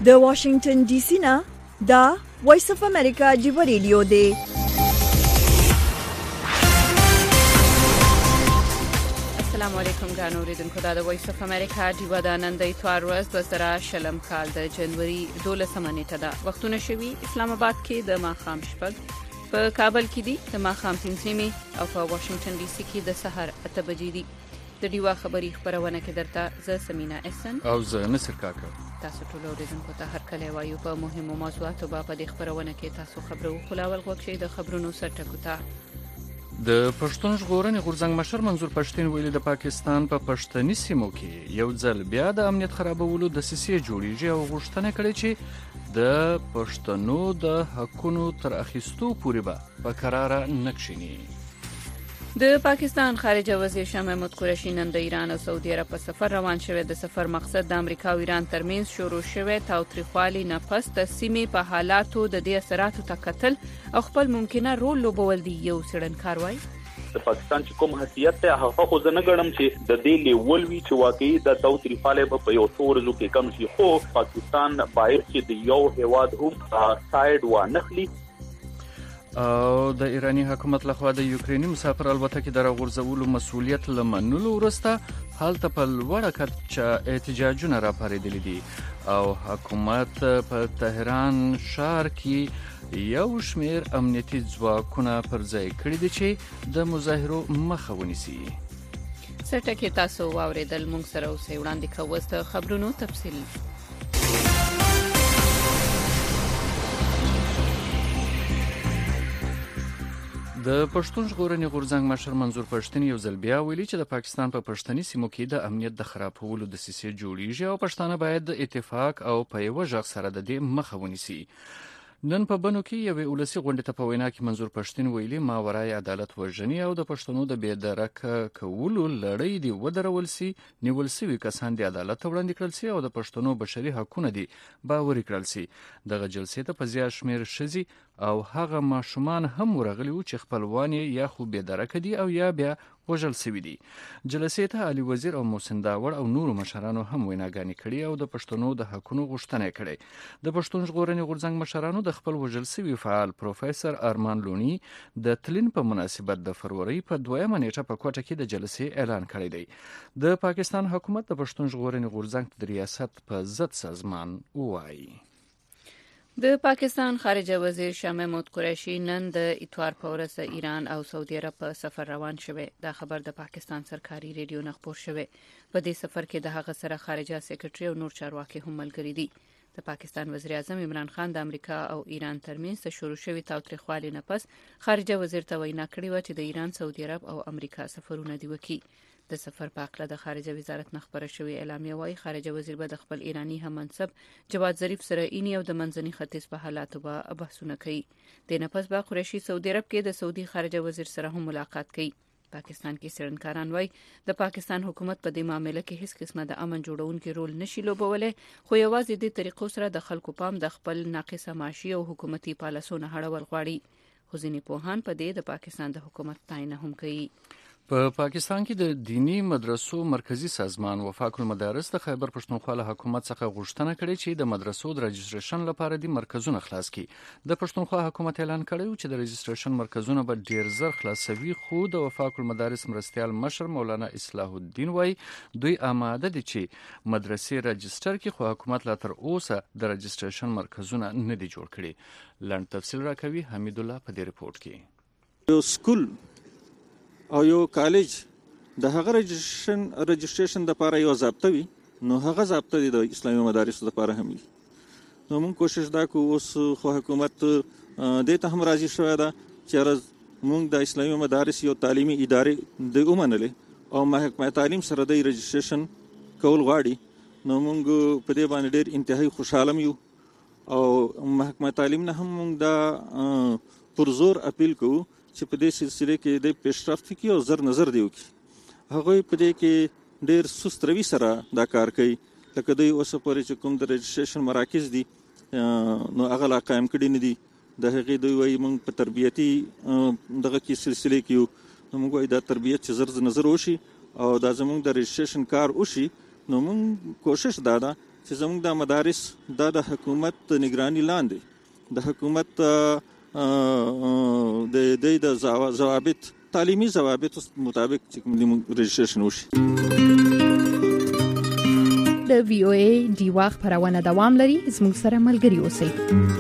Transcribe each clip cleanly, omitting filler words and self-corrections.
د واشنگټن ډي سي نه دا وایس اف امریکا جیو ریډیو دی. السلام علیکم ګرانو اوریدونکو، دا د وایس اف امریکا جیو د نن د اتوار ورځ 2020 کال د جنوري 12 نیټه ده. وختونه شوي اسلام آباد کې د ماښام شپږ، په کابل کې دي د ماښام 3 نیمې او په واشنگټن ډي سي کې د سحر 8 بجې دي. د ډیوا خبري خبرونه کې درته زه سمینا احسن او زه نصر کاکا. تاسو ټول اوریدونکو ته هر کله وایو په مهمو موضوعاتو په دې خبرونه کې تاسو خبرو خلاول غوښتي د خبرونو سرټکو ته. د پښتون ژغورنې غورځنګ مشر منظور پښتين ویلي د پاکستان په پښتني سیمو کې یو ځل بیا د امنیت خرابولو د سیسې جوړیږي او غوښتنه کړې چې د پښتنو د حقونو تر اخیستو پورې به قرار نکښیني. د پاکستان خارجه وزیر شاه محمود قریشي نن د ایران او سعودي عرب په سفر روان شوی. د سفر مقصد د امریکا او ایران ترمنځ شروع شوی تاوتریخوالي نه پس د سیمې په حالاتو د دې اثراتو ته کتل او خپل ممکنه رول لوبول دی. یو څېړنکار وایي د پاکستان چې کوم حیثیت ته هغه خو زه نه ګڼم چې د دې لیول وی چې واقعي د تاوتریخوالي په یو څو ورځو کې کم شي، خو پاکستان باید چې د یو هیواد هم ساید و نخلي. او د ایرانی حکومت لخوا د یوکرینی مسافر الوتکې د راغورځولو مسؤلیت لمنلو وروسته هلته په لوړه کچه احتجاجونه راپارېدلي دي او حکومت په تهران ښار کې یو شمېر امنیتي ځواکونه پر ځای کړي دي چې د مظاهرو مخه ونیسي. سرټکې تاسو واورېدل. موږ سره اوسئ. وړاندې کوو د خبرونو تفصیل. د پښتون ژغورنې غورځنګ مشر منظور پښتين یو ځل بیا ویلي چې د پاکستان په پښتني سیمو کې د امنیت د خرابولو د سیسې جوړیږي او پښتانه باید د اتفاق او په یو ځای سره د دې مخه ونیسي. نن په بنو کې یو ولسی غونډه ته په وینا کې منظور پښتين ویلي ماورای عدالت وژنې او د پښتنو د بېدرک کولو لړۍ دی ودرول سي، نیول سوي کسان د عدالت وړاندې کړل سي او د پښتنو بشري حقوقونه دي باوري کړل سي. دغه جلسې ته په زیات شمېر ښځې او هغه ماشومان هم ورغلي وو چې خپلوان یا خو بېدرک دي او یا بیا وژل سوي دي. جلسې ته علي وزیر او محسن داوړ او نورو مشرانو هم ویناګانې کړي او د پښتنو د حقونو غوښتنه کړې. د پښتون ژغورنې غورځنګ مشرانو د خپل وژل سوي فعال پروفیسور ارمان لونی د تلین په مناسبت د فروری په 2 نیټه په کوټه کې د جلسې اعلان کړی دی. د پاکستان حکومت د پښتون ژغورنې غورځنګ د ریاست په ضد سازمان وایي. د پاکستان خارجه وزیر شاه محمود قریشي نن د اتوار په ورځ ایران او سعودي عرب په سفر روان شوی. دا خبر د پاکستان سرکاري ریډیو نه خپور شوی. په دې سفر کې د هغه سره خارجه سیکریټري او نور چارواکي هم ملګري دي. د پاکستان وزیر اعظم عمران خان د امریکا او ایران ترمنځ شروع شوی تاوتریخوالي نه پس خارجه وزیر ته وینا کړې و چې د ایران، سعودي عرب او امریکا سفرونه دی وکړي. د سفر په اړه د خارجه وزارت نه خبره شوې اعلامیه وايي خارجه وزیر به د خپل ایرانی هم منصب جواد ظریف سره اینی او د منځني ختیځ په حالاتو به بحثونه کوي. د نه پس به قریشي سعودي عرب کې د سعودي خارجه وزیر سره هم ملاقات کوي. پاکستان کې څېړنکاران وايي د پاکستان حکومت په دې معاملې کې هیڅ قسمه د امن جوړونکي رول نشي لوبولای، خو یوازې د طریقو سره د خلکو پام د خپل ناقصه معاشي او حکومتي پالیسیو نه هړول غواړي. خو ځینې پوهان په دې د پاکستان د حکومت ستاینه هم کوي. په پاکستان کې د دینی مدرسو مرکزی سازمان وفاق المدارس د خیبر پښتونخوا له حکومت څخه غوښتنه کړې چې د مدرسو د رجسټریشن لپاره د مرکزونه خلاص کړي. د پښتونخوا حکومت اعلان کړی چې د رجسټریشن مرکزونه به ډیر زر خلاصوي، خو د وفاق المدارس مرستیال مشر مولانا اصلاح الدین وایي دوی آماده دي چې مدرسې رجسټر کړي، خو حکومت لا تر اوسه د رجسټریشن مرکزونه نه دي جوړ کړي. لاندې تفصیل راکوي حمید الله په دې ریپورت کې. یو سکول او یو کالج د هغه رجسټریشن د لپاره یو ضابطه وي، نو هغه ضابطه د اسلامي مدارسو لپاره هم وي. نو موږ کوشش دا کوو اوس خو حکومت دې ته هم راضي شوی ده چې موږ د اسلامي مدارس یو تعلیمي ادارې د ومنلې او محکمه تعلیم سره د رجسټریشن کول غواړي. نو موږ په دې باندې ډېر انتهایی خوشحاله یو او محکمه تعلیم نه هم موږ دا پر زور اپیل کوو چې په دې سلسله کې د پیشرفت کې او زر نظر دیو کې هغه په دې کې ډېر سست روي سره دا کار کوي. لکه دوی اوس پورې چې کوم د رجسټریشن مراکز دي نو هغه لا قائم کړي نه دي. د هغې دوی وایي موږ په تربیتي دغه کې سلسله کې یو، نو موږ وایي دا تربیت چې زر نظر وشي او دا زموږ د رجسټریشن کار وشي، نو موږ کوشش دا ده چې زموږ د مدارس د حکومت نگرانی لاندې د حکومت د ضوابط تعلیمي ضوابط مطابق چې موږ رجسټریشن وشي. د وی او ای دی واخ پرونه دوام لري. زموږ سره ملګری اوسئ.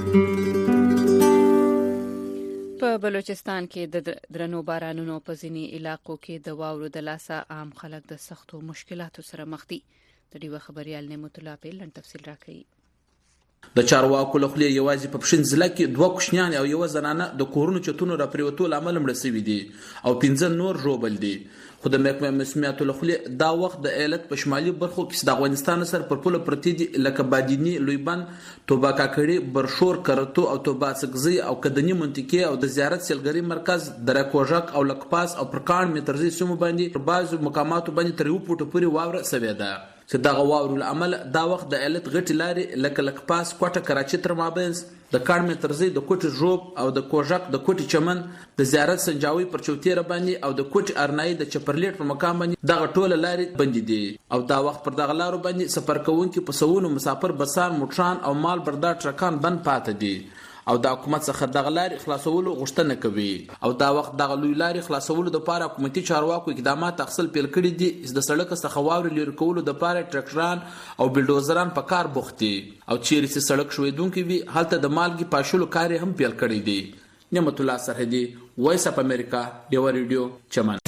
په بلوچستان کې د درنو بارانونو په ځینی علاقو کې د واورو د لاسه عام خلک د سختو مشکلاتو سره مخ دي. د ډیوه خبريال نعمت الله په لړ تفصیل راکړي. د چارواکو له خلې یوازې په پښین ضلع کې 2 کوشنیان او یو زنانه د کورونو چتونو را پریوتو لامل مړ شوي دي او 15 نور ژوبل دي. خو د محکمه مسمیاتو له خلې دا وخت د ایالت په شمالي برخو کې د افغانستان سره پر پوله پرتی دي لکه بادینی، لویبند، توبه کاکړي، برشور، کرتو او توبه سګزي او کدنی منطقه او د زیارت سیلګری مرکز درکوژک او لکپاس او پرکان مترزي سمو باندې په بعضو مقاماتو باندې تر یو پټو پوري واوره سوي ده. چې دغه واورو عمل دا وخت د ایالت غټي لاري لکه لکپاس، کوټه، کراچي تر مابینس د کارمې ترځي د کوټي ژوب او د کوژک د کوټي چمن د زیارت سنجاوي پر چوتیره باندې او د کوټي ارنای د چپرلیټ په مقام باندې دغه ټوله لاري بندي دي او دا وخت پر دغه لارو باندې سفر کوونکي په سوونو مسافر بسان، موټران او مال بردار ټرکان بند پاتې دي او د حکومت څخه دغه لارې خلاصولو غوښتنه کوي او دا وخت دغه لوی لارې خلاصولو لپاره حکومتي چارواکو اقدامات تخصیل پیل کړي دي. د سړک څخه واورې لري کولو لپاره ټرکټران او بلډوزران په کار بوخت دي او چیرې چې سړک شویدونکي وي هلته د مالګې پاشلو کار هم پیل کړی دی. نعمت الله سرحدي، وایس اپ امریکا، ډیوه ریډیو، چمن.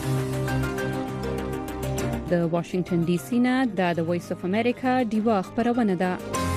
د واشنگټن ډي سي نه د وایس اپ امریکا ډیوه خبرونه ده.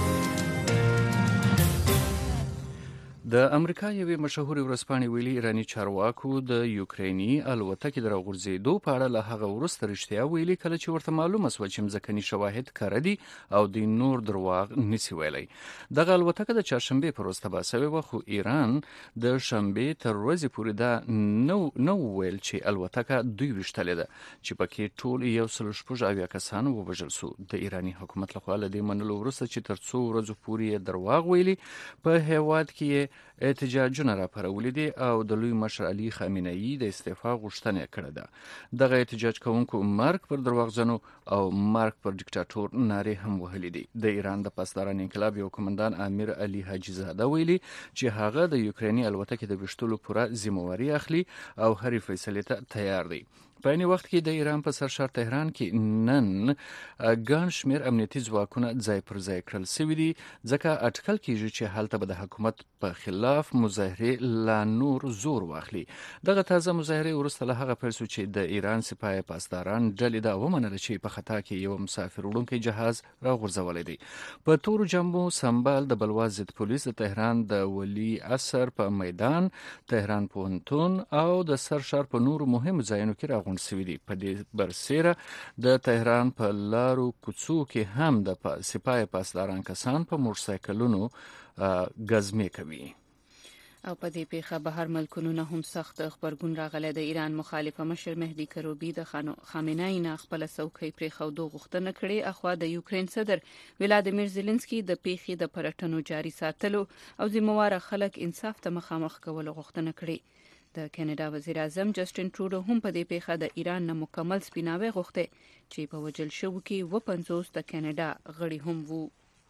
د امریکا یوې مشهور ورځپاڼې ویلي ایرانی چارواکو د یوکریني الوتکې د راغورځېدو په اړه له هغه وروسته رښتیا ویلي کله چې ورته معلومه شوه چې مځکني شواهد کره دي او د نور درواغ نشي ویلی. دغه الوتکه د چهارشنبې پر ورځ تباه شوې وه خو ایران د شنبې تر ورځې پورې دا نو ویل چې الوتکه دوی ویشتلې ده چې پکې ټول 106 کسان ووژل شو. د ایرانی حکومت لخوا له دې منلو وروسته چې تر څو ورځې پورې درواغ ویلي په هیواد کې احتجاجونه راپارولي دي او د لوی مشر علي خامنه‌ای د استعفا غوښتنه کړې ده. دغه احتجاج کوونکو مرګ پر درواغجنو او مرګ پر ډیکټاتور نارې هم وهلې دي. د ایران د پاسداران انقلاب یو کمانډان امیر علي حاجي زاده ویلي چې هغه د یوکریني الوتکې د وشتلو پوره ذمہواری اخلي او هرې فیصلې ته تیار دی. په این وخت کې د ایران په سرشار تهران کې نن ګڼ شمېر امنیتي ځواکونه ځای پر ځای کړل شوي دي ځکه اټکل کیږي چې هلته به د حکومت په خلاف مظاهرې لا نور زور واخلي. دغه تازه مظاهرې وروسته له هغه پیل شو چې د ایران سپاه پاسداران ډلې دا ومنله چې په خطا کې یو مسافر وړونکی جهاز راغورځولی دی. په تورو جنبو سمبال د بلوا ضد پولیس د تهران د ولی عصر په میدان، تهران پوهنتون او د سرشار په نورو مهمو ځایونو کې راغونډ شوي دي. په دې برسیره د تهران په لارو کوڅو کې هم د سپاه پاسداران کسان په موټرسایکلونو ګزمې کوي. او په دې پیښه بهر ملکونو نه هم سخت خبرګون راغلی. د ایران مخالفه مشر مهدي کروبی د خامنه‌ای نه خپل څوکۍ پرېښودو غوښتنه کړې. اخوا د یوکرين صدر ولادیمیر زيلنسکي د پیښې د پرټنو جاري ساتلو او ذمہوار خلک انصاف ته مخامخ کولو غوښتنه کړې. د کینیډا وزیر اعظم جسټین ټروډو هم په دې پیښه د ایران نه مکمل سپیناوی غوښته چې په وجل شو کې 50 د کینیډا غړي هم وو.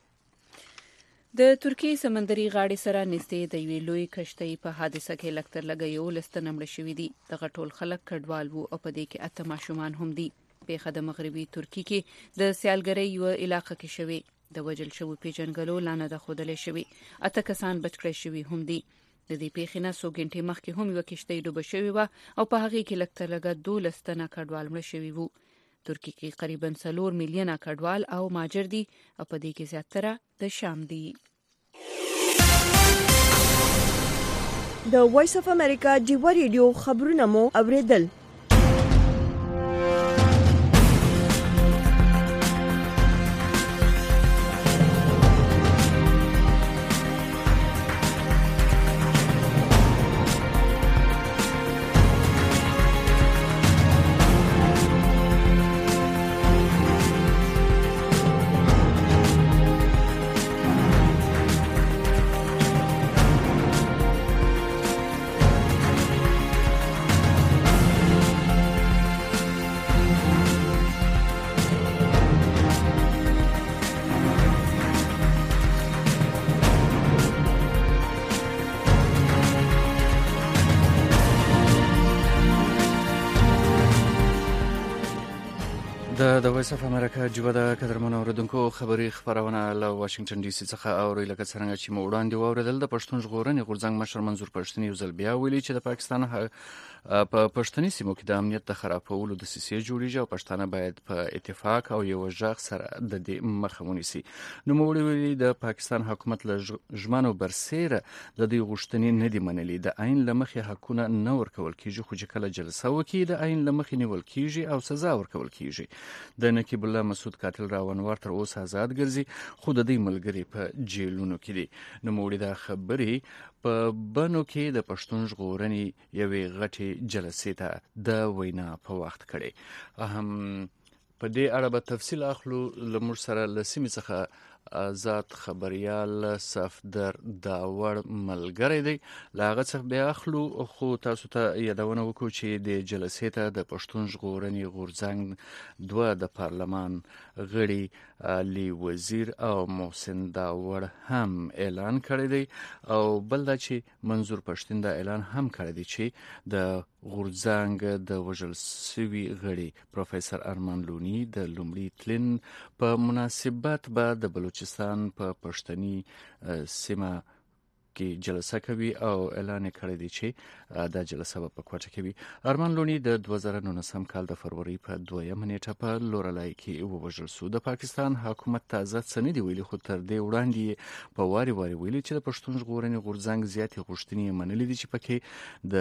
د ترکیه سمندري غاړې سره نږدې د یوې لوی کشتۍ په حادثه کې لکتر لګیو لستنه مړه شوي دي. دغه ټول خلک کډوال وو او په دې کې 8 ماشومان هم دي. پیښه د مغربي ترکیه کې د سیالګرۍ یو علاقه کې شوې. د وجل شو پیژنګلو لانه د خودلې شوې. 8 کسان بچ کړی شوي هم دي. د دې پیښې نه څو غنټې مخکې هم یو کشتۍ ډوبه شوې وه او په هغې کې لکتر لګه 12 تنه کډوال مړه شوي وو. ترکیه کې قریبا 4 میلیونه کډوال او ماجر دي او په دې کې زیاتره د شام دي. د وایس اف امریکا ډیوه ریډیو خبرونه مو اوریدل. د وایس اف امریکا جوړه د قدرمن اوریدونکو خبري خبرونه له واشنگټن ډي سي څخه اوري لکه څنګه چې مو وړاندې واوریدل د پښتون ژغورنې غورځنګ مشر منظور پښتون یو ځل بیا ویلي چې د پاکستان په پښتني سیمو کې د امنیت د خرابولو د سیسې جوړیږي او پښتانه باید په اتفاق او یو ژغ سره د دې مخه ونیسي. نو مو ویلي د پاکستان حکومت له ژمنو برسېره د دې غوښتنې نه دی منلي. د عین لمخې حقونه نه ورکول کیږي خو چې کله جلسه وکړي د عین لمخې نیول کیږي او سزا ورکول کیږي. د نقیب الله مسعود قاتل راونوار تر اوسه آزاد ګرځي خو د دې ملګری په جیلونو کې دي. نو موږ دا خبرې په بنو کې د پښتون ژغورنې یوې غټې جلسې ته د وینا په وخت کړي. هم په دې اړه به تفصیل اخلو. لمر سره لسیمه څخه آزاد خبريال صفدر داور ملګری دی. لاغه څخه بیا اخلو خو تاسو ته یادونه وکړو چې د جلسې ته د پښتون ژغورنې غورځنګ دوه د پارلمان غړي علي وزیر او محسن داور هم اعلان کړی دی او بل دا چې منظور پښتون دا اعلان هم کړی دی چې د غورځنګ د وژل سوي غړي پروفیسور ارمان لونی د لومړي تلین په مناسبت به د بلوچستان په پښتني سیمه کې جلسه کوي او اعلان کړی دی چې دا جلسه په کوټه کې وي. ارمان لونی د 2019 کال د فروری په 2 نیټه په لورلای کې ووژل شو. د پاکستان حکومت تازه څه نه دی ویلي خو تر دې وړاندې په واري ویلي چې د پښتون ژغورنې غورځنګ زیاتې غوښتنې منلې دي چې پکې د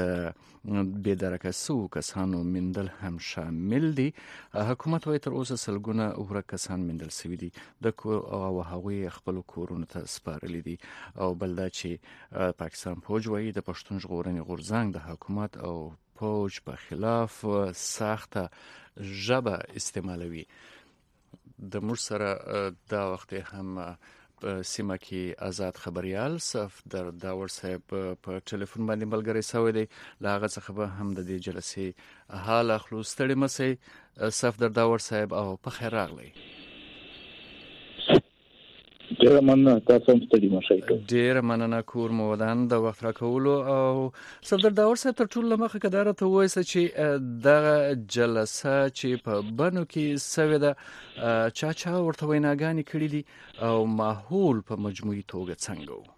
بېدرکه سو کسانو مندل هم شامل دي. حکومت وايي تر اوسه سلګونه ورک کسان مندل شوي دي او هغوی خپل کورونو ته سپارلي دي. او بل دا چې پاکستان فوج وايي د پښتون ژغورنې غورځنګ د حکومت او فوج په خلاف سخته ژبه استعمالوي. د موږ سره دا وخت هم سیمه کې آزاد خبريال صفدر داور صاحب په ټلیفون باندې ملګری شوی دی. لاغه څخه به هم د دې جلسې حال اخلو. ستړي مسئ صفدر داور صاحب او په خیر راغلی. ډیر مننه تاسو هم ستړي مشئ. ډیر مننه کور مو ودان د وخت راکولو. او صفدر داور صاحب تر ټولو مخه کدارته ته وایسه چې د جلسه چې په بنو کې سوي ده چا ورته ویناګانې کړې دي او ماحول په مجموعي توګه څنګه و؟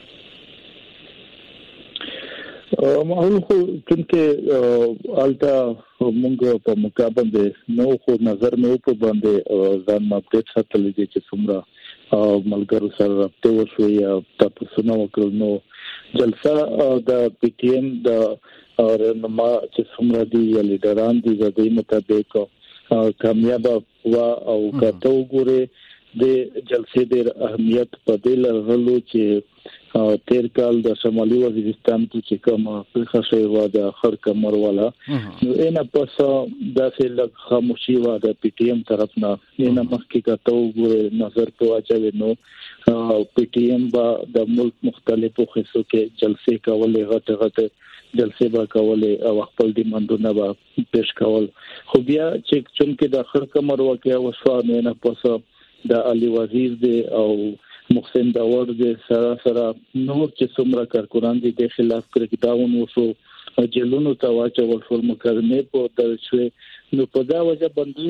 ماحول خو چونکه آلتا مونږ په مقابله نو خو نظر مې په باندې ځان ماپټ ساتل دي چې څومره ملګرو سره رابطه وشوي او تاسو نو وکړو. نو جلسه د پی ټی ایم د رهنما چې څومره دي لیډران دي د دې مطابق کامیاب وا او کته وګوره د جلسې د اهمیت په دې لرلو چې تیر کال د شمالي وزیرستان کې چې کوم په خشې و د اخر کمر والا نو اینا پس داسې لږ خاموشي و د پی ټی ایم طرف نه اینا مخکې کته وګوره نظر په واچوي. نو پی ټی ایم با د ملک مختلفو حصو کې جلسې کولې غټه جلسې با کولې او خپل ډیماندونه با پیش کول. خو بیا چې چونکه د اخر کمر واقعا وشو نه پس د علي وزیر دی او محسن داور دی سره نور چې څومره کارکونان دي د خلاف کړکداون وشو جیلونو ته واچول شو مقدمه په درشوي. نو په دا وجه باندې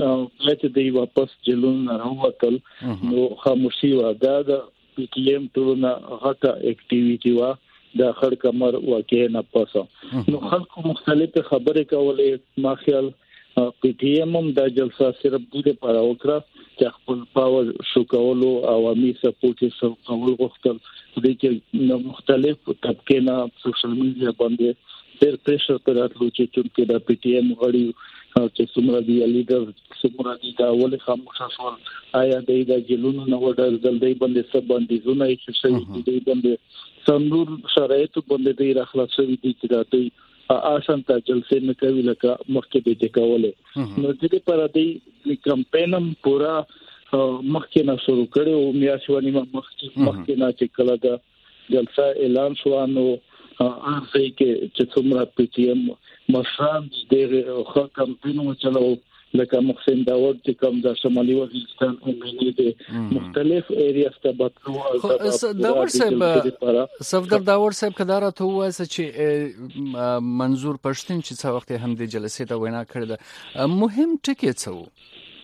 چې دی واپس جیلونو راووتل. نو خاموشي و دا د پی ټی ایم ټولنه غټه اکټیویټي و د اخر کمر واقعا نه پاسه. نو خلکو مختلفه خبرې کولې. ما خیال پی ټی ایم هم دا جلسه صرف د لپاره وکړه چې خپل پاور شو کولو عوامي سپورټ شو کول غوښتل. د دې مختلف طبقه نه سوشل میډیا باندې ډېر پریشر پر راځي چې د پی ټی ایم غړي چې څومره دی لیډر څومره دی دا ولې خاموشه شول. آیا د جیلونو نه وډل جلدی باندې سب باندې زونه یې شي دی باندې څنور شرایط باندې دی راخلاصوي دي چې دا دی آسان ته جلسې نه کوي لکه مخکې دې کوله. نو دې پر دې کمپاینم پورا مخکې نه شروع کړي او میاشتې مخکې نه چې کله دا جلسه اعلان شو نو هغه چې څومره پی ټی ایم مشران دغه خو کمپاین چلو لکه محسن داور چې کوم د شمالي وزیرستان امنیت دي مختلف ایریاز ته بتلو. داور صاحب صفدر داور صاحب کدارته ته وایي چې منظور پښتون چې څو وخت هم د جلسې ته وینا کړې ده مهم ټکی څه و؟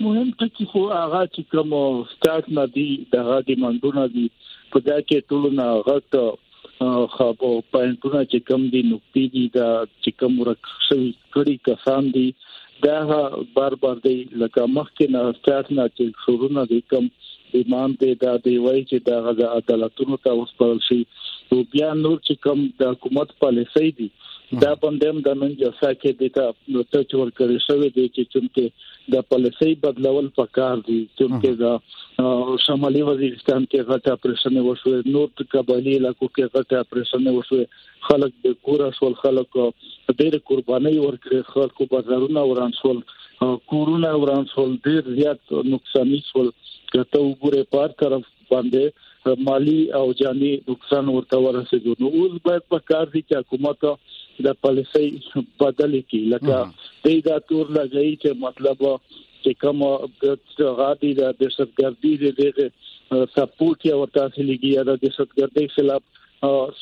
مهم ټکی خو هغه چې کوم سٹارټ نه دی دغه ډیماندونه دي په دا کې ټول نه غټ خو پاینټونه چې کوم دي نقطې دي دا چې کوم ورکشوي کړي کسان دي دا بار دی لکه مخکې نه سٹارټ نه چې شروع دي کوم ایمان ته دا دی وایي چې دا غږ عدالتونو ته وسپارل شي او بیا نور چې کوم د حکومت پالیسي دي دا باندې د نن جسا کې د تا ټچ ورکړی شوی دی چې د پالیسي بدلول پکار دي چې دا شمالي وزیرستان کې غټه اپریشن وشو نور قبایلی علاقو کې غټه اپریشن وشو خلک د کور شول خلک ډېر قرباني ورکړي خلکو بازارونه ورانسول کورونه ورانسول ډېر زیات نقصان شول کته وګوره په طرف باندې مالی او جاني نقصان ورته ورسېږي نو اوس باید په کار دي چې حکومت د پالیسي بدل کړي لکه دا تور لګي چې مطلب چې کوم غادي د دهشتګردي د سپورټ یا ورته لګي یا د دهشتګردي خلاف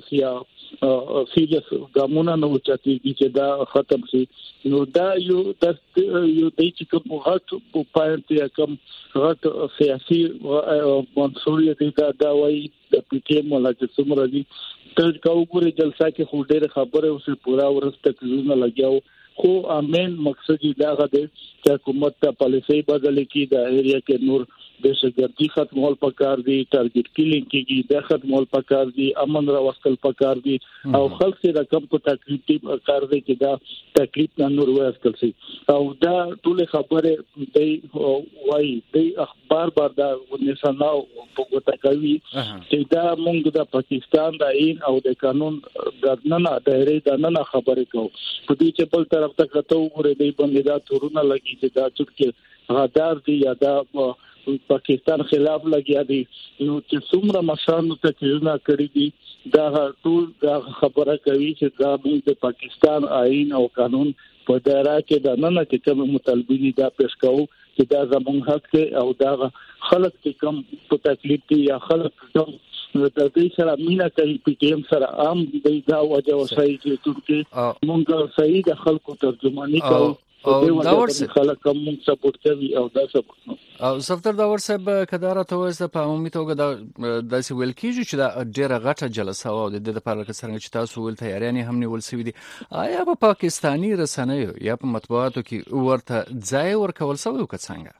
سیریس ګامونه نو چاتي چې دا ختم شي نو دا یو د چې کوم غټ په پاینټ یا کوم غټ سیاسي منصوریت دا وایي د پی ټی ایم ولا چې څومره دي تر کاوګوري جلسه کې خو ډېر خبره اوسه پورا ورسته کړونه لګیاو خو امین مقصد دا غده چې حکومت ته پالیسي بدل کړي د ایریا کې نور دهشتګردي ختمول پکار دي ټارګټ کیلینګ کې د ختمول پکار دي امن راوستل پکار دي او خلک سره کم په تکلیف کار دي چې دا تکلیف نه نور وایستل شي او دا ټول خبره دی وایي دی اخبار دا ونسنه په ګوته کوي چې دا موږ د پاکستان د عین او د قانون د نه دایره د نه خبره کوو په دې چې بل طرف ته کته وګورئ دی باندې دا تورونه لګي چې دا چې غدار دي یا دا پاکستان خلاف لګیا دي نو چې څومره مشرانو ته کېونه کړی دي دا ټول دا خبره کوي چې دا د پاکستان آئین او قانون په دایره کې د نن کې کوم مطالبه دي دا پیش کوو چې دا زموږ حق دی او دا خلک چې کوم په تکلیف دي یا خلک کوم د دې سره مینا کوي پی ټی ایم سره عام دا وجه وسایي چې موږ صحیح د خلکو ترجمانی کوو او دا ورسره خلک کوم سپورټ کوي او دا سپورټ او صفدر دا ورسره کداره توسه په عمومي توګه د داسې ویل کیږي چې دا ډیره غټه جلسه او د دې لپاره څنګه چې تاسو ول تیاریان هم نیول سوي دي آیا په پاکستاني رسنیو یا په مطبوعاتو کې ورته ځای ورکول سوی او څنګه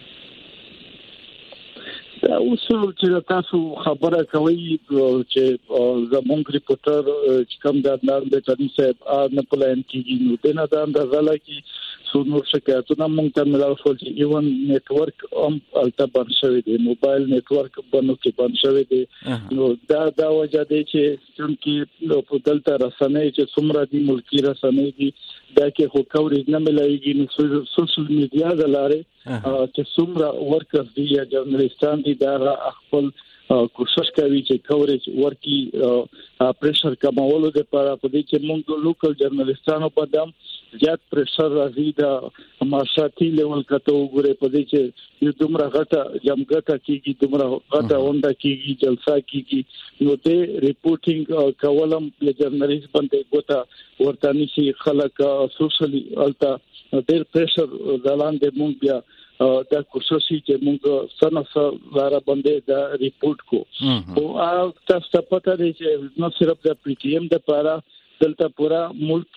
دا اصول چې تاسو خبره کوي چې زمونږ ریپورټر چې کوم د نړۍ ته صاحب نه پلان کیږي نو د نه د اندازه لکه څونور شکایتونه مونږ ته ملاو شو چې ایون نتورک هم الته بند شوی دی موبایل نتورک بند شوی دی نو دا وجه دی چې څنګه په دلته رسنۍ چې څومره دي ملکی رسنۍ دي دا کې خو کوریج نه ملایږي نو سوشل میډیا د لارې چې څومره ورکرز دي یا جرنالستان دي دا خپل کوشش کوي چې کوریج ورکی پریشر کمولو لپاره په دې چې موږ لوکل جرنالستانو په دم زیات پریشر راځي دا معاشرتي لیول کته وګوره په دې چې یو دومره غټه جمګټه کیږي دومره غټه اونډه کیږي جلسه کیږي نو ته ریپورټینګ کولم د جرنالست باندې ګوته ورته نشي خلک سوشلی التا ډېر پریشر دلاندې مونږ بیا دا کوشش چې موږ سنسه لاره باندې دا ریپورت کو او تاسو پته دی چې نو صرف د پی ټی ایم د لپاره دلته پورا ملک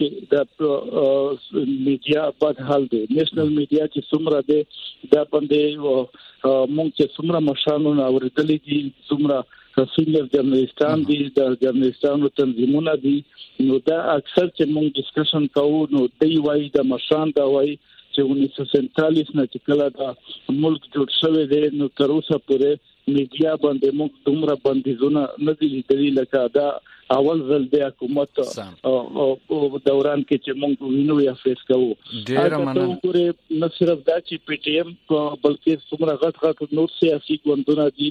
د میډیا په حال دی نېشنل میډیا چې څومره دی دا باندې موږ چې څومره مشانو اوریدلې دي څومره سینیئر جرنالستان دي د جرنالستانو تنظیمونه دي نو دا اکثر چې موږ ډسکشن کوو نو دی وایي د مشان دا وایي چې 1947 نه چې کله دا ملک جوړ شوی دی نو تر اوسه پورې میډیا باندې موږ دومره بندیزونه نه دي لیدلي لکه دا اول ځل د حکومت او دوران کې چې موږ وینو یا فیس کوو ډیر مننه نه صرف دا چې پی ټی ایم بلکې څومره غټ نور سیاسي ګوندونه دي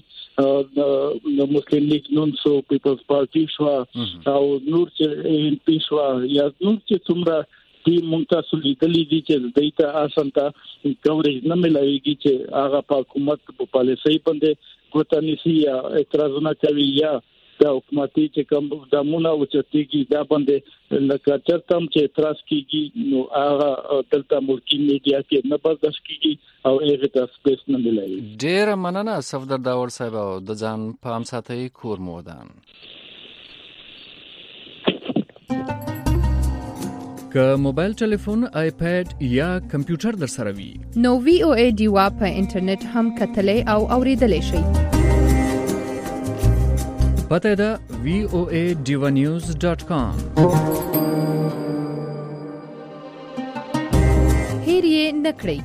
د مسلم لیگ نون سو پیپلز پارټي شو او نور چې ان پی شو یا نور چې څومره دي مونږ لیدلې دي چې دایته آسانتا کوریج نه ملایږي چې هغه په حکومت په پالیسي باندې کوته نشي یا اعتراضونه کوي یا د حکومتي چې کوم دمونه او چتيږي دا باندې لکه چرتم چې اعتراض کیږي نو هغه دلته ملکی میډیا کې نه برداشت کیږي او هغه ته سپیس نه ملایي. ډیر مننه صفدر داور صاحب او د ځان پام ساتي کور مودان. که موبایل ټلیفون، آیپاد یا کمپیوټر در سره وي نو VOA ډیوا په انټرنیټ هم کتلای او اوریدلای شئ. پته ده voaDivanews.com. هیر یې نکړئ.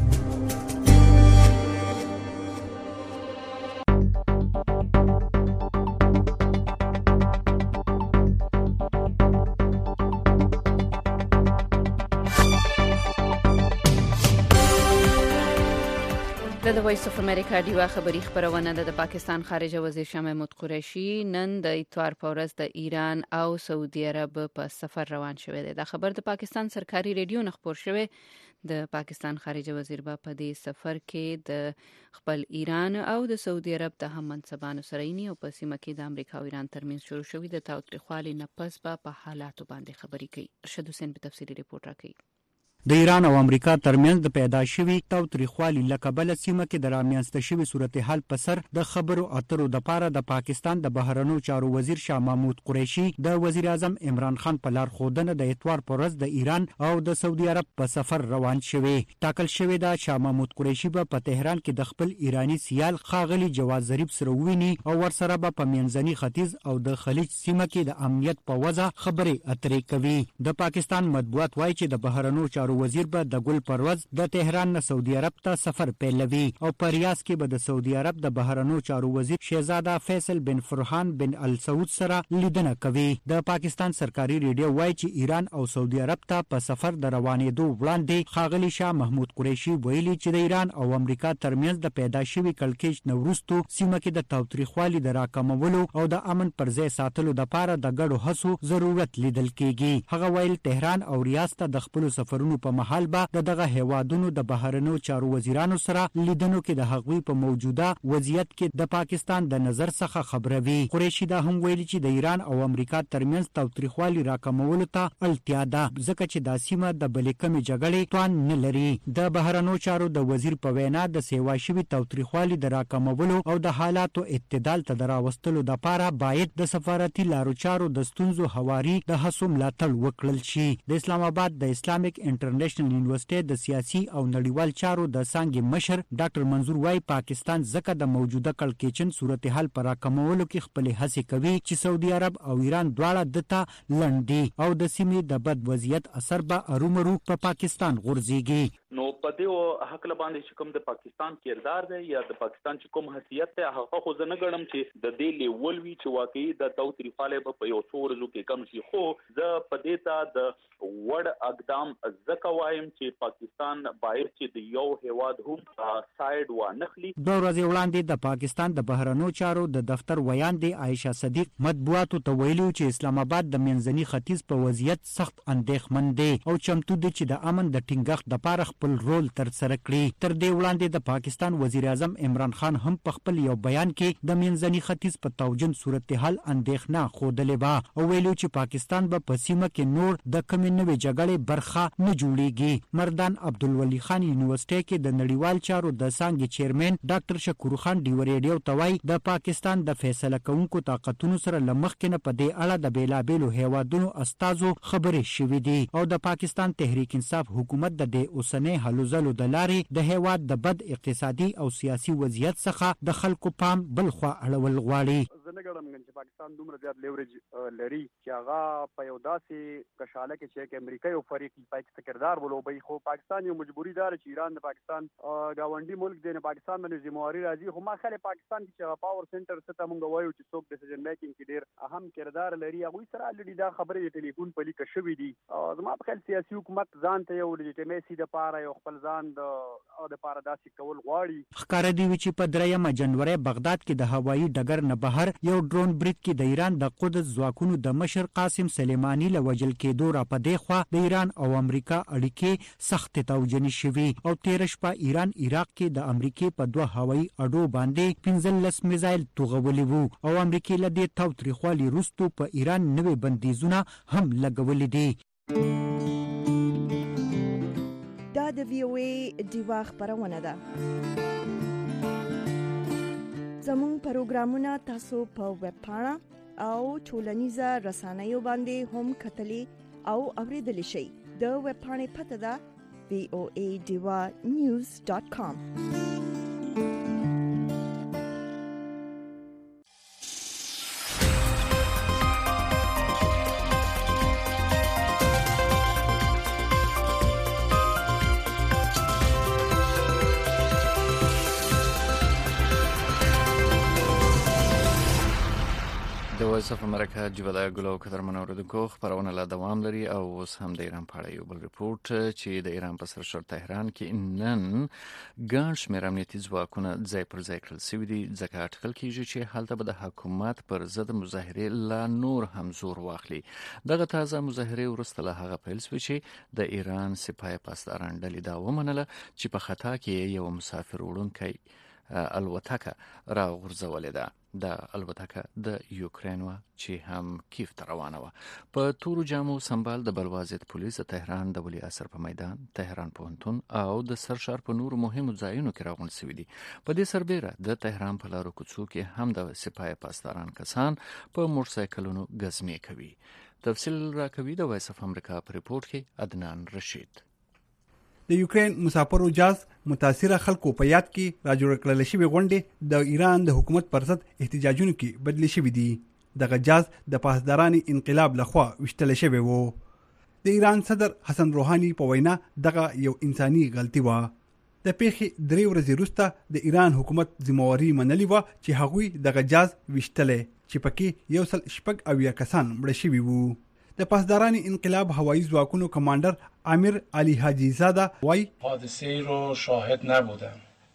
د وایس اف امریکا ډیوا خبری خبرونه د پاکستان خارجه وزیر شاه محمود قریشي نن د اتوار په ورځ د ایران او سعودي عرب په سفر روان شوی دی. دا خبر د پاکستان سرکاري ریډیو نه خبر شوی. د پاکستان خارجه وزیر په دې سفر کې د خپل ایران او د سعودي عرب د هم منصبانو سره یې او په سیمه کې د امریکا او ایران ترمنځ شروع شوی د تاوتریخوالي نه پس په حالاتو باندې خبري کوي. ارشد حسین په تفصیلی ریپورت راکوي. د ایران او امریکا ترمنځ د پیدا شوی تاوتریخوالي لکبل سیمه کې د رامنځته شوی صورتحال په سر د خبرو اترو د پاره د پاکستان د بهرنیو چارو وزیر شاه محمود قریشي د وزیر اعظم عمران خان په لار خودنه د اتوار پر ورځ د ایران او د سعودي عرب په سفر روان شوی. ټاکل شوی دا شاه محمود قریشي په تهران کې د خپل ایرانی سیال خاغلی جواز ظریف سره ویني او ورسره په منځني ختیځ او د خلیج سیمه کې د امنیت په وضع خبرې اترې کوي. د پاکستان مطبوعات وايي چې د بهرنیو چارو وزیر به د ګل پروز د تهران نه سعودي عرب ته سفر پیلوي او په ریاض کې به د سعودي عرب د بهرنیو چارو وزیر شهزاده فیصل بن فرحان بن ال سعود سره لیدنه کوي. د پاکستان سرکاري ریډیو وايي چې ایران او سعودي عرب ته په سفر د روانېدو وړاندې خاغلی شاه محمود قریشي ویلي چې د ایران او امریکا ترمنځ د پیدا شوی کړکېچ نورستو سیمه کې د تاوتریخوالي د راکمولو او د امن پر ځای ساتلو لپاره د ګډو هڅو ضرورت لیدل کیږي. هغه ویل تهران او ریاض ته د خپل سفرونو په محل به دغه هیوادونو د بهرنیو چارو وزیرانو سره لیدنو کې د هغوی په موجوده وضعیت کې د پاکستان د نظر څخه خبروي. قریشي دا هم ویلي چې د ایران او امریکا ترمنځ تاوتریخوالي راکمولو ته اړتیا ده ځکه چې دا سیمه د بلې کمې جګړې توان نه لري. د بهرنیو چارو د وزیر په وینا د سیوا شوي تاوتریخوالي د راکمولو او د حالاتو اعتدال ته د راوستلو لپاره باید د سفارتي لارو چارو د ستونزو هواري د هڅو ملاتړ وکړل شي. د اسلام آباد د اسلامیک انټرنیشنل یونیورسيټي د سیاسي او نړیوال چارو د څانګې مشر ډاکټر منظور وايي پاکستان ځکه د موجوده کړکېچن صورتحال پر راکمولو کې خپل هڅې کوي چې سعودي عرب او ایران دواړه دته لنډي او د سیمې د بد وضعیت اثر به ارومرو په پاکستان غورځيږي. نو په دې حق باندې چې کوم د پاکستان کردار دی یا د پاکستان چې کوم حیثیت ته هغه خو زه نه ګڼم چې د دې لیول وی چې واقعي د تاوتریخوالي په یو څو ورځو کې کم شي. خو زه په دې ته د وړ اقدام زکه وایم چې پاکستان باید چې د یو هیواد هم ساید و نخلي. د ورځې وړاندې د پاکستان د بهرنیو چارو د دفتر ویاندې عائشه صدیق مطبوعاتو ته ویلي چې اسلام آباد د منځني ختیځ په وضعیت سخت اندېښمن دی او چمتو دی چې د امن د ټینګښت لپاره خپل رول تر سره کړي. تر دې وړاندې د پاکستان وزیر اعظم عمران خان هم په خپل یو بیان کې د منځني ختیځ په توجن صورتحال اندېښنه خوده با او ویلو چې پاکستان به په سیمه کې نور د کمی نوې جګړې برخه نه جوړیږي. مردان عبدالولي خان یونیورسيټي کې د نړیوال چارو د څانګې چیرمن ډاکټر شکور خان ډیو ریډیو توای د پاکستان د فیصله کوونکو طاقتونو سره لمخ کې په دې اړه د بیلابېلو هیوادونو استازو خبرې شوې دي او د پاکستان تحریک انصاف حکومت د دې اوسنۍ هلو ځلو د لارې د هیواد د بد اقتصادي او سیاسي وضعیت څخه د خلکو پام بل خوا اړول غواړي. زه نه ګڼم چې پاکستان دومره زیات لیورج لري چې هغه په یو داسې کشاله کې چې امریکا یو فریق پاکستان کردار ولوبي. خو پاکستان یو مجبوری دار چې ایران د پاکستان گاونډي ملک دی نه پاکستان باندې ذمہواری راځي. خو ما خاله پاکستان کې پاور سنټر څخه مونږ وایو چې څوک ډیسیژن میکینګ کې ډیر اهم کردار لري. هغه سره لري دا خبرې ټلیفون په لیک شوې دي. زما په خیال سیاسي حکومت ځان ته یو لیجیټیمیسي د پاره یو خپل ځان د پاره داسې کول غواړي. ښکار دی چې په 3 جنوري بغداد کې د هوایي ډګر نه بهر یو ډرون برید کې د ایران د قدس ځواکونو د مشر قاسم سلیمانی له وجل کېدو را په دې خوا د ایران او امریکا اړیکې سخت توجنې شوي او 13 شپه ایران عراق کې د امریکای په 2 هوایي اډو باندې 15 میزایل توغولي وو او امریکای له دې تاوتریخوالي وروسته په ایران نوې بندیزونه هم لګولې دي. دا د VOA دیوا خبرونه ده. زموږ پروګرامونه تاسو په ویب پاڼه او ټولنیزه رسنیو باندې هم کتلی او اوریدلی شئ. د ویب پاڼې پته ده voadivanews.com. د وایس اف امریکا جبلای ګلو کتر منوردونکو خبرونه لا دوام لري او اوس هم د ایران په اړه یو بل ریپورت چې د ایران په سرشار تهران کې نن ګڼ شمېر امنیتي ځواکونه ځای پر ځای کړل شوي دي ځکه اټکل کیږي چې هلته به د حکومت پر ضد مظاهرې لا نور هم زور واخلي. دغه تازه مظاهرې وروسته له هغه پیل شوې چې د ایران سپاه پاسداران ډلې دا ومنله چې په خطا کې یو مسافر وړونکی الوتکه را غورځولې ده. د الوتکه د یوکرین و چې هم کیف ته روانه و. په تورو جامو سمبال د بلوازیت پولیس تهران د ولی عصر په میدان، تهران پوهنتون او د سرشار په نورو مهمو ځایونو کې راغونډ شوي دي. په دې سربیره د تهران په لارو کوڅو کې هم د سپاه پاسداران کسان په موټرسایکلونو ګزمې کوي. تفصیل راکوي د وایس اف امریکا په ریپورت کې عدنان رشید. د یوکرین مسافرو جاز متاثره خلکو په یاد کې راجوړ کړل شوی غونډې د ایران د حکومت پر ضد احتجاجونو کې بدلی شوی دي. دغه جاز د پاسداران انقلاب لخوا وشتل شوی وو. د ایران صدر حسن روحاني په وینا دغه یو انساني غلطي و. د پیښې 3 ورځې وروسته د ایران حکومت ذمہواری منلې و چې هغوی دغه جاز وشتل چې پکې 180 کسان مړ شوي وو. د پاسداران انقلاب هوایی ځواکونو کمانډر امیر علي حاجي زاده وای حادثه رو شاهد نبودم.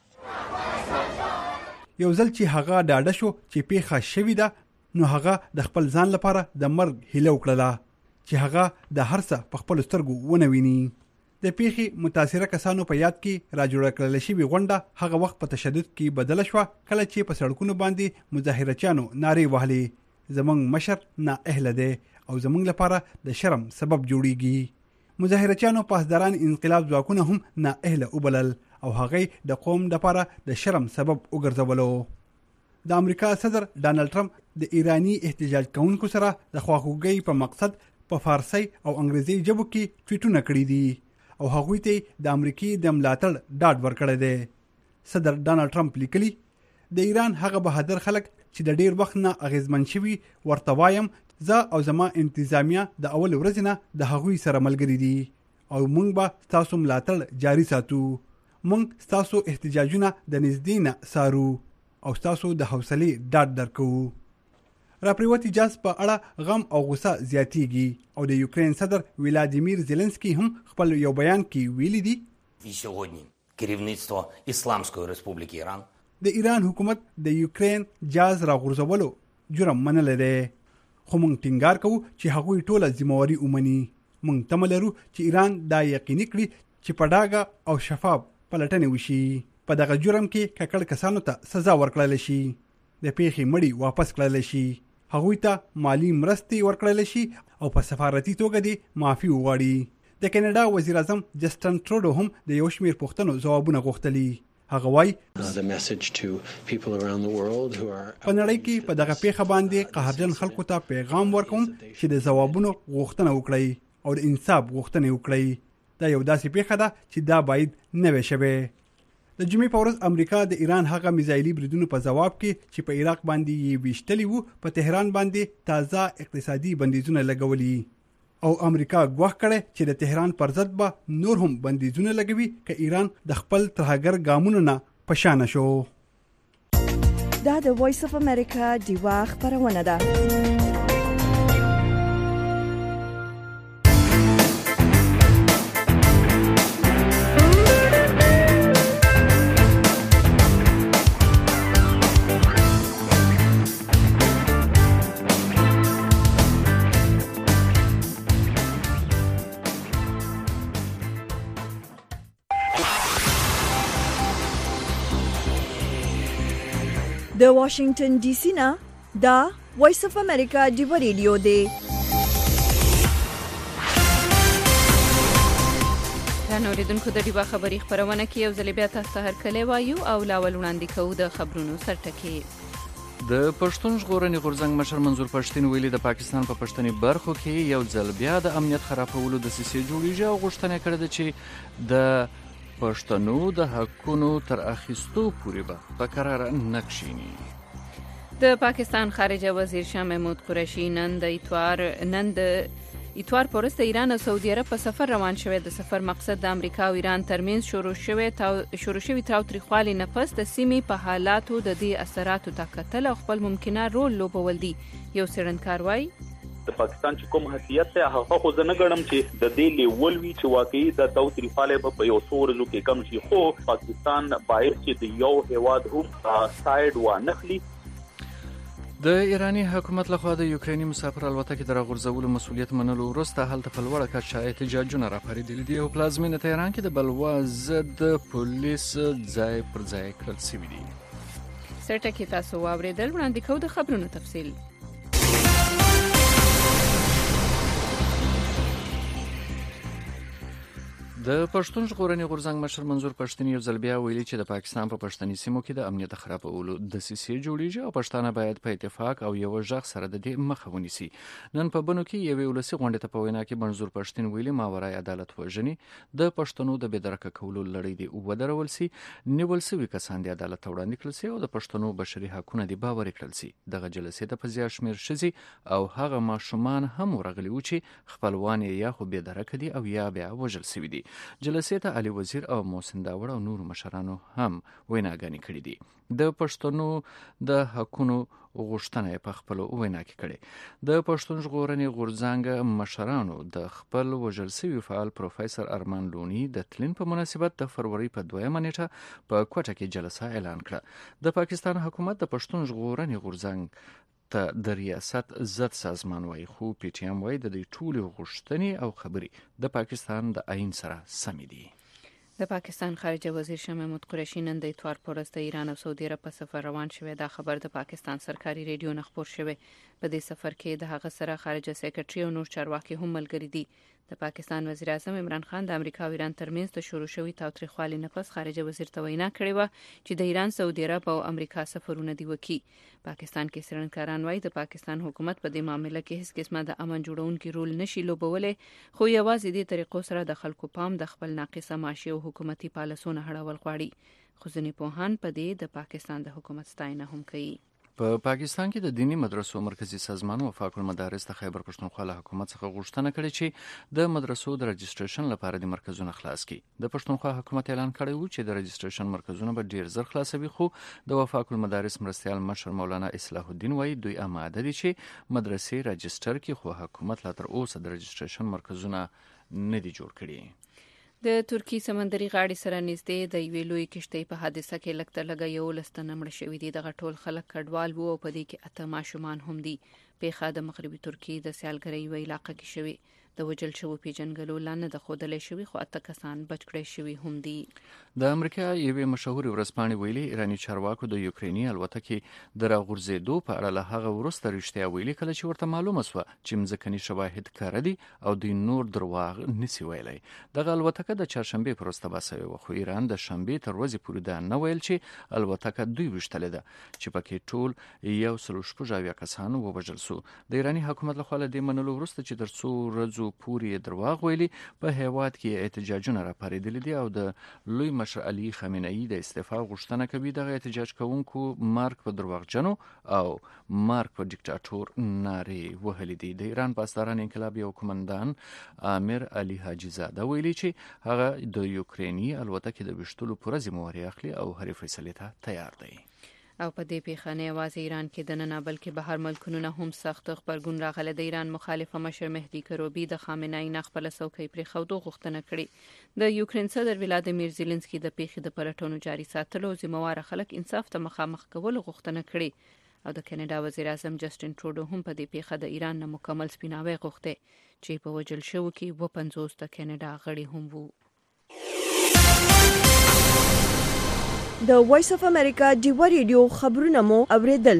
یو ځل چې هغه ډاډه شو چې پیښه شوې ده نو هغه د خپل ځان لپاره د مرګ هیله وکړه چې هغه د هر څه په خپل سترګو ونه ویني. د پیښې متاثره کسانو په یاد کې راجوړ کړل شوی غونډه هغه وخت په تشدد کې بدل شو کله چې په سړکونو باندې مظاهرچیانو نارې وهلې زمونږ مشر نه اهل دی او زمونږ لپاره د شرم سبب جوړیږي. مظاهرچیانو پاسداران انقلاب ځواکونه هم نه اهل وبلل او هغه د قوم لپاره د شرم سبب وګرځولو. د امریکا صدر ډانلډ ټرمپ د ایرانی احتجاج کوونکو سره د خواخوږۍ په مقصد په فارسی او انګریزي ژبه کې ټویټونه کړي دي او هغوی ته د امریکای د ملاتړ ډاډ ورکړی دی. صدر ډانلډ ټرمپ لیکلي د ایران هغه بهادر خلک چې د ډیر وخت نه اغیزمن شوي ورته وایم زه او زما انتظامیه د اول ورځې نه د هغوی سره ملګری دي او موږ به تاسو ملاتړ جاري ساتو. موږ تاسو احتجاجونه د نږدې نه سارو او تاسو د حوصلې ډاډ درکو. راپریوتی جاز په اړه غم او غوسه زیاتیږي او د یوکرین صدر ولادیمیر زيلنسکي هم خپل یو بیان کې ویلي دي сьогодні керівництво Ісламської Республіки Іран د ایران حکومت د یوکرین جاز راغورځولو جرم منل دی خو موږ ټینګار کوو چې هغوی ټوله ذمہواری ومني. موږ تمه لرو چې ایران دا یقیني کړي چې په ډاګه او شفاف پلټنې وشي. په دغه جرم کې ککړ کسانو ته سزا ورکړل شي، د پیښې مړي واپس کړل شي، هغوی ته مالی مرستې ورکړل شي او په سفارتي توګه دې معافي وغواړي. د کینیډا وزیر اعظم جسټن ټروډو هم د یو شمېر پوښتنو ځوابونه غوښتلي. هغه وایي په نړۍ کې په دغه پیښه باندې قهرجن خلکو ته پیغام ورکوم چې د ځوابونو غوښتنه وکړي او د انصاف غوښتنه وکړي. دا یو داسې پیښه ده چې دا باید نه وي شوی. د جمعې په ورځ امریکا د ایران هغه میزایلي بریدونو په جواب کې چې په عراق باندې یې ویشتلی وو په تهران باندې تازه اقتصادي بندیزونه لګولي او امریکا ګواښ کړي چې د تهران پر ضد به نور هم بندیزونه لګوي که ایران د خپل ترهګر ګامونو نه پشان شو. دا د وایس اف امریکا دیوا خبرونه ده. د واشنگټن ډي سي نه دا وایس اف امریکا دی ریډیو دی. نوریدونکو د ډیبا خبري خبرونه کې یو ځل بیا تاسو ته هرکلی وایو او لاول وړاندې کوو د خبرونو سرټکی. د پښتون ژغورنې غورځنګ مشر منظور پښتين ویلي د پاکستان په پښتني برخو کې یو ځل بیا د امنیت خرابولو د سیسې جوړیږي او غوښتنه کړې ده چې د پښتنو د حقونو تر اخیستو پورې به په قرار نه کښیني. د پاکستان خارجه وزیر شاه محمود قریشي نن د اتوار پورس د ایران او سعودي عرب په سفر روان شوی. د سفر مقصد د امریکا او ایران ترمنځ شروع شوی تاوتریخوالي نه پس د سیمې په حالاتو د دې اثراتو ته کتل او خپل ممکنه رول لوبول دي. یو څېړنکار وایي د پاکستان چې کوم حیثیت ته هغه خو زه نه ګڼم چې د دې لیول وی چې واقعي د تاوتریخوالي په یو څو ورځو کې کم شي، خو پاکستان باید چې د یو هیواد هم ساید و نخلي. د ایرانی حکومت لخوا د یوکرینی مسافر الوتکې د راغورځولو مسؤلیت منلو وروسته هلته په لوړه کچه احتجاجونه راپارېدلي دي او پلازمینه تهران کې د بلوا ضد پولیس ځای پر ځای کړل شوي دي. سرټکی تاسو واوریدل، وړاندې کوو د خبرونو تفصیل. د پښتون ژغورنې غورځنګ مشر منظور پښتين یو ځل بیا ویلي چې د پاکستان په پښتني سیمو کې د امنیت خرابولو د سیسې جوړیږي او پښتانه باید په اتفاق او یو ځخ سره د دې مخه ونیسي. نن په بنو کې یو ولسی غونډه ته په وینا کې منظور پښتين ویلي ماورای عدالت وژني د پښتنو د بېدرکه کولو لړۍ دی ودرول سي، نیول سوي کسان د عدالت وړاندې کړل سي او د پښتنو بشري حقوقونه دی باور کړل سي. دغه جلسې ته په زیات شمیر شزي او هغه ماشومان هم ورغلي و چې خپلوان یې یا خو بېدرکه دي او یا بیا وژل سوي دي. جلسې ته علي وزیر او محسن داوړ او نور مشرانو هم ویناګانې کړې دي. د پښتنو د حقونو غوښتنه په خپل وینا کې کړې. د پښتون ژغورنې غورځنګ مشرانو د خپل وژل شوي فعال پروفیسور ارمان لونی د تلین په مناسبت د فروری په 2 نیټه په کوټه کې جلسه اعلان کړه. د پاکستان حکومت د پښتون ژغورنې غورځنګ ته د ریاست ضد سازمان وایي، خو پی ټی ایم وایي د دې ټولې غوښتنې او خبرې د پاکستان د آئین سره سمې دي. د پاکستان خارجه وزیر شاه محمود قریشي نن د اتوار پورس د ایران او سعودي عرب په سفر روان شوی. دا خبر د پاکستان سرکاري ریډیو نه خبر شوی. په دې سفر کې د هغه سره خارجه سیکریټري او نور چارواکي هم ملګري دي. د پاکستان وزیر اعظم عمران خان د امریکا او ایران ترمنځ د شروع شوی تاوتریخوالي نه پس خارجه وزیر ته وینا کړې و چې د ایران، سعودي عرب او امریکا سفرونه دی وکي. پاکستان کې څېړنکاران وایي د پاکستان حکومت په دې معاملې کې هیڅ قسمه د امن جوړونکي رول نشي لوبولای، خو یوازې دې طریقو سره د خلکو پام د خپل ناقصه معاشي او حکومتي پالیسونه هړول غواړي. خو ځینې پوهان په دې د پاکستان د حکومت ستاینه هم کوي. په پاکستان کې د دینی مدرسو مرکزی سازمان وفاق المدارس د خیبر پښتونخوا له حکومت څخه غوښتنه کړې چې د مدرسو د رجسټریشن لپاره د مرکزونه خلاص کړي. د پښتونخوا حکومت اعلان کړی و چې د رجسټریشن مرکزونه به ډیر زر خلاصوي، خو د وفاق المدارس مرستیال مشر مولانا اصلاح الدین وایي دوی آماده دي چې مدرسې رجسټر کړي، خو حکومت لا تر اوسه د رجسټریشن مرکزونه نه دي جوړ کړي. د ترکی سمندري غاړې سره نږدې د یوې لوی کشتۍ په حادثه کې لږ تر لږه 11 تنه مړه شوي دي. دغه ټول خلک کډوال وو او په دې کې 8 ماشومان هم دي. پیښه د مغربي ترکی د سیالګرۍ یوه علاقه کې شوې. د وژل شوو پیژنګلو لا نه د ښودلی شوي، خو 8 کسان بچ کړی شوي هم دي. د امریکا یوې مشهورې ورځپاڼې ویلي ایراني چارواکو د یوکریني الوتکې د راغورځېدو په اړه له هغه وروسته رښتیا ویلي کله چې ورته معلومه سوه چې مځکني شواهد کره دي او دوی نور درواغ نسي ویلی. دغه الوتکه د چهارشنبې په ورځ تباه سوې وه، خو ایران د شنبې تر ورځې پورې دا نه ویل چې الوتکه دوی ویشتلې ده، چې پکې ټول 176 کسان ووژل سو. د ایراني حکومت لخوا له دې منلو وروسته چې تر څو ورځو پورې درواغ ویلي، په هیواد کې احتجاجونه راپارېدلي دي او د لوی مشر علي خامنه‌ای د استعفا غوښتنه کوي. دغه احتجاج کوونکو مارک په درواغجنو او مارک په ډیکټاتور نارې وهلې دي. د ایران پاسداران انقلاب یو کمانډان امیر علي حاجي زاده ویلي چې هغه د یوکریني الوتکې د ویشتلو پوره ذمہواري اخلي او هرې فیصلې ته تیار دی. او په دې پیښه نه یوازې ایران کې دننه بلکې بهر ملکونو نه هم سخت خبرګون راغلی. د ایران مخالفه مشر مهدي کروبي د خامنه‌ای نه خپله څوکۍ پرېښودو غوښتنه کړې. د یوکرین صدر ولادیمیر زیلنسکي د پیښې د پلټنو جاري ساتلو او ذمهواره خلک انصاف ته مخامخ کولو غوښتنه کړې. او د کینیډا وزیر اعظم جسټین ټروډو هم په دې پیښه د ایران نه مکمل سپیناوی غوښته چې په وژل شوو کې 50 د کینیډا غړي هم وو. د وایس اف امریکا ډیوا ریډیو خبرونه مو اوریدل.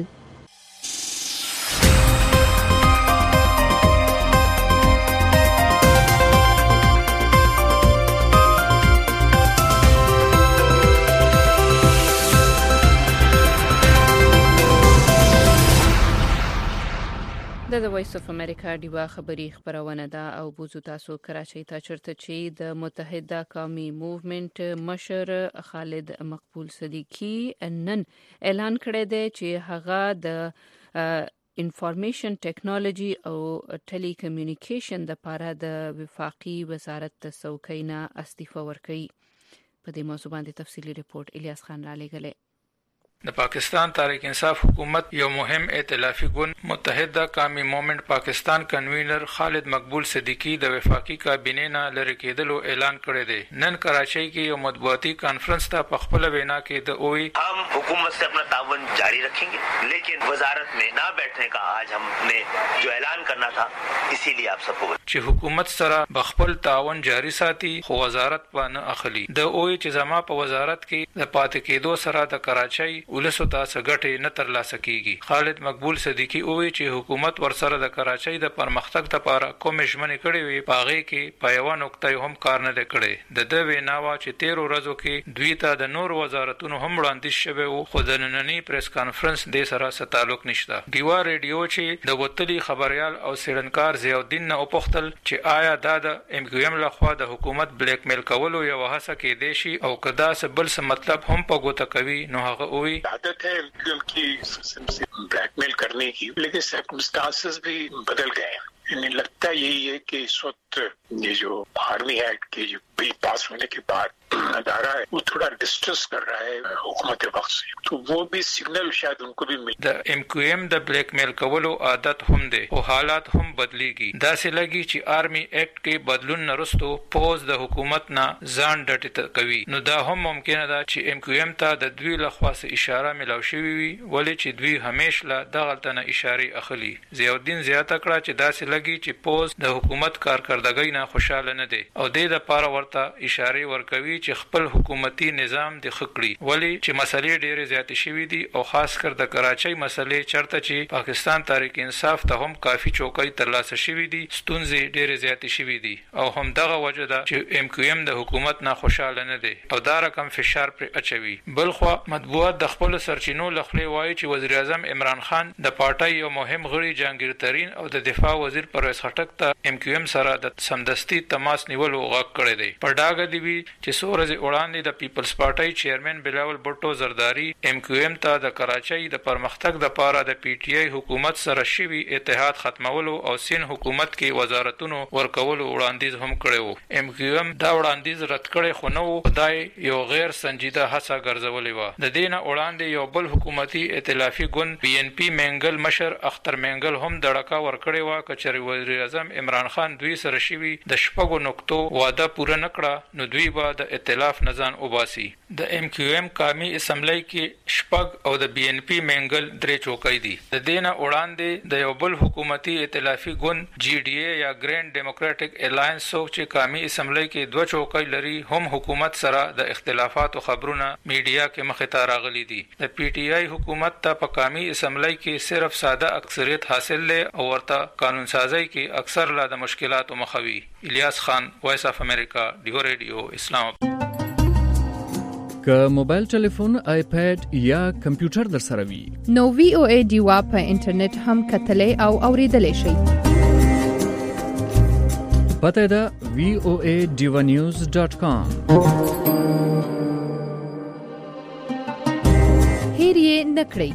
د وایس اف امریکا ډیوا خبری خبرونه ده او بوزو تاسو کراچۍ ته چرته چې د متحده قومي موومنت مشر خالد مقبول صدیقی نن اعلان کړی دی چې هغه د انفارمیشن ټیکنالوژي او ټیلی کمیونیکیشن د لپاره د وفاقي وزارت د څوکۍ نه استعفا ورکړي. په دې موضوع باندې تفصیلی ریپورت الیاس خان را لېږلی. د پاکستان تحریک انصاف حکومت یو مهم ائتلافي ګوند متحده قومي موومنت پاکستان کنوینر خالد مقبول صدیقی د وفاقي کابینې نه لری کېدلو اعلان کړی دی. نن کراچۍ کې یو مطبوعاتي کانفرنس ته په خپل وینا کې د اووی हम हुकूमत से अपना तावन जारी रखेंगे, लेकिन वजारत में ना बैठने का आज हमने जो ऐलान करना था, इसीलिए आप सबको چې حکومت سره بخپل تعاون جاری ساتي خو وزارت باندې اخلي. د اووی چې زما په وزارت کې د پاتې کېدو سره د کراچۍ ولسو تاسو ګټه نه ترلاسه کیږي. خالد مقبول صدیقی اووی چې حکومت ورسره د کراچۍ د پرمختګ لپاره کوم ژمنې کړې وي پاغه کې په یو نقطه هم کار نه کړي. د ویناوا چې 13 ورځو کې دوی ته د نور وزارتونو هم وړاندیز شوه او خو د نننی پریس کانفرنس د سره ستالوک نشته. ډیوا ریډیو چې د وتلی خبريال او سیړنکار ضیاءالدین نه وپختل چې آیا دا د ام کیو ام لخوا د حکومت بلیک میل کولو یو هڅه کې دی شي او کدا څه بل څه مطلب هم په ګوته کوي. نو هغه اووی आदत है उनकी ब्लैकमेल करने की, लेकिन सर्कमस्टांसेस भी बदल गए हैं. इन्हें लगता यही है कि इस वक्त ये जो आर्मी एक्ट के जो बिल पास होने के बाद अदारा है वो थोड़ा डिस्ट्रेस कर रहा है हुकूमत वक्त से, तो वो भी सिग्नल शायद उनको भी मिल. د ام کیو ام د بلیک میل کولو عادت هم دی او حالات هم بدلیږي. دا سه لګي چې آرمی ایکټ کې بدلون نرستو پوز د حکومت نه ځان ډټه کوي. نو دا هم ممکنه ده چې ام کیو ام ته د دوی له خاصه اشاره ملو شوی وي ولې چې دوی همیشه له دغه تنه اشاره اخلي. ضیاءالدین زیاته کړه چې دا سه لګي چې پوز د حکومت کارکردګۍ نه خوشاله نه دي او د لپاره ورته اشاره ورکوي چې خپل حکومتي نظام د خکړي ولې چې مسلې ډېرې زیاتې شوې دي او خاص کر د کراچۍ مسلې چرته چې پاکستان تحریک انصاف ته هم کافي چوکۍ ترلاسه شوې دي ستونزې ډېرې زیاتې شوې دي او هم دغه وجه ده چې ام کیو ام د حکومت نه خوشاله نه دي او دا رقم فشار پر اچوي. بلخو مطبوعات د خپل سرچینو لخوا وایي چې وزیر اعظم عمران خان د پارټۍ یو مهم غړي جهانگیر ترین او د دفاع وزیر پرویز خټک ته ام کیو ام سره د سمدستي تماس نیولو غږ کړی دی. په ډاګه دی چې سورز وړاندې د پیپلز پارټۍ چیرمن بلاول بوټو زرداری ام کیو ام ته د کراچۍ د پرمختګ د لپاره د پی ټی آی حکومت سره شوی اتحاد ختمولو او سین حکومت کې وزارتونو ورکولو وړاندیز هم کړو. ام کیو ام دا وړاندیز رد کړي خو نو خدای یو غیر سنجیده هڅه ګرځولې و. د دینه وړاندې یو بل حکومتي ائتلافي ګوند بی ان پی منګل مشر اختر منګل هم دړکا ورکړي و کچري وزیر اعظم عمران خان دوی سره شوی د شپږو نقطو وعده پوره نکړه نو دوی به د ائتلاف نزان وباسي. د ام کیو ام قومي اسمبلی کې شپږ او د بی ان پی منګل درې چوکۍ دي. د دینه وړاندې د یو بل حکومتي ائتلافي ګوند جی ډی ای یا ګرینډ ډیموکراټک الائنس چې قومي اسمبلی کې دوه چوکۍ لري هم حکومت سره د اختلافاتو خبرونه میډیا کې مخ ته راغلي دي. د پی ټی آی حکومت ته په قومي اسمبلی کې صرف ساده اکثریت حاصل لې او ورته قانون سازی کې اکثر لا د مشکلاتو مخوي. الیاس خان، وایس اف امریکا، ډیو ریډیو، اسلام آباد. که موبایل ټلیفون، آیپاد یا کمپیوټر در سره وي نو وی او ای ډیوا په انټرنیټ هم کتلې او اوریدلې شئ. پته ده voaDivanews.com. هیر یې نکړئ.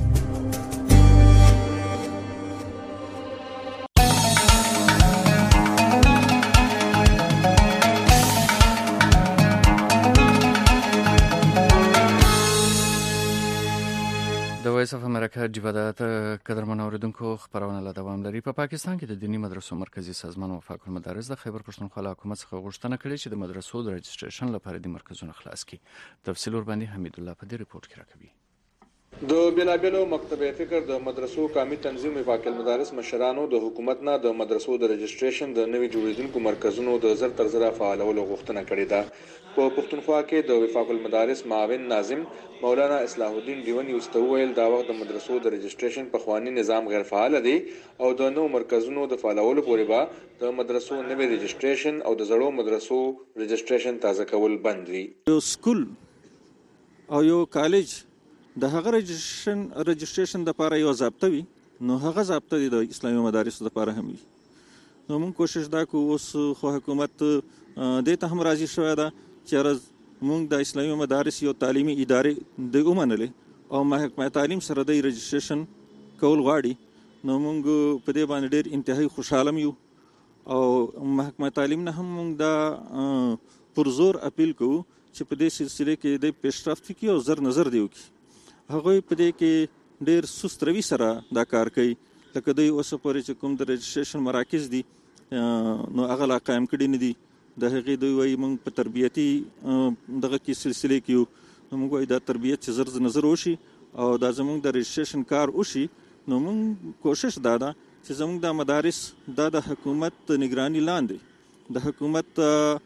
د وایس اف امریکا جوادات قدرمن اوریدونکو خبرونه له دوام لري. په پاکستان کې د دینی مدرسو مرکزی سازمان وفاق المدارس د خیبر پښتونخوا حکومت څخه غوښتنه کړې چې د مدرسو د رجسټریشن لپاره د مرکزونو خلاص کړي. تفصیل ور باندې حمید الله په دې ریپورت کې راکوي. د بلابلو مکتبه فکر د مدرسو قومي تنظیم وفاق المدارس مشرانو د حکومت نه د مدرسو د رجسټریشن د نوي جوړیدونکو مرکزونو د زر تر زره فعالولو غوښتنه کړې ده. په پښتونخوا کې د وفاق المدارس معاون ناظم مولانا اصلاح الدین دیونی واستویل دا وخت د مدرسو د رجسټریشن په خواني نظام غیر فعال دی او د نو مرکزونو د فعالولو پورې به د مدرسو نوي رجسټریشن او د زړو مدرسو رجسټریشن تازه کول بند وي. یو سکول او یو کالج د هغه رجسټریشن د لپاره یو ضابطه وي، نو هغه ضابطه د اسلامي مدارسو لپاره هم وي. نو موږ کوشش دا کوو اوس خو حکومت دې ته هم راضي شوی ده چې موږ د اسلامي مدارس یو تعلیمي ادارې د ومنلې او محکمه تعلیم سره د رجسټریشن کول غواړي. نو موږ په دې باندې ډېر انتهایی خوشاله یو او محکمه تعلیم نه هم موږ دا پر زور اپیل کوو چې په دې سلسله کې د پیشرفت وکړي او زر نظر دی وکړي. هغه په دې کې ډېر سست روي سره دا کار کوي، لکه دوی اوس پورې چې کوم د رجسټریشن مراکز دي نو هغه لا قائم کړي نه دي. د هغې دوی وایي موږ په تربیتي دغه کې سلسله کې یو، نو موږ وایي دا تربیت چې زر نظر وشي او دا زموږ د رجسټریشن کار وشي، نو موږ کوشش دا ده چې زموږ د مدارس دا د حکومت نگرانی لاندې د حکومت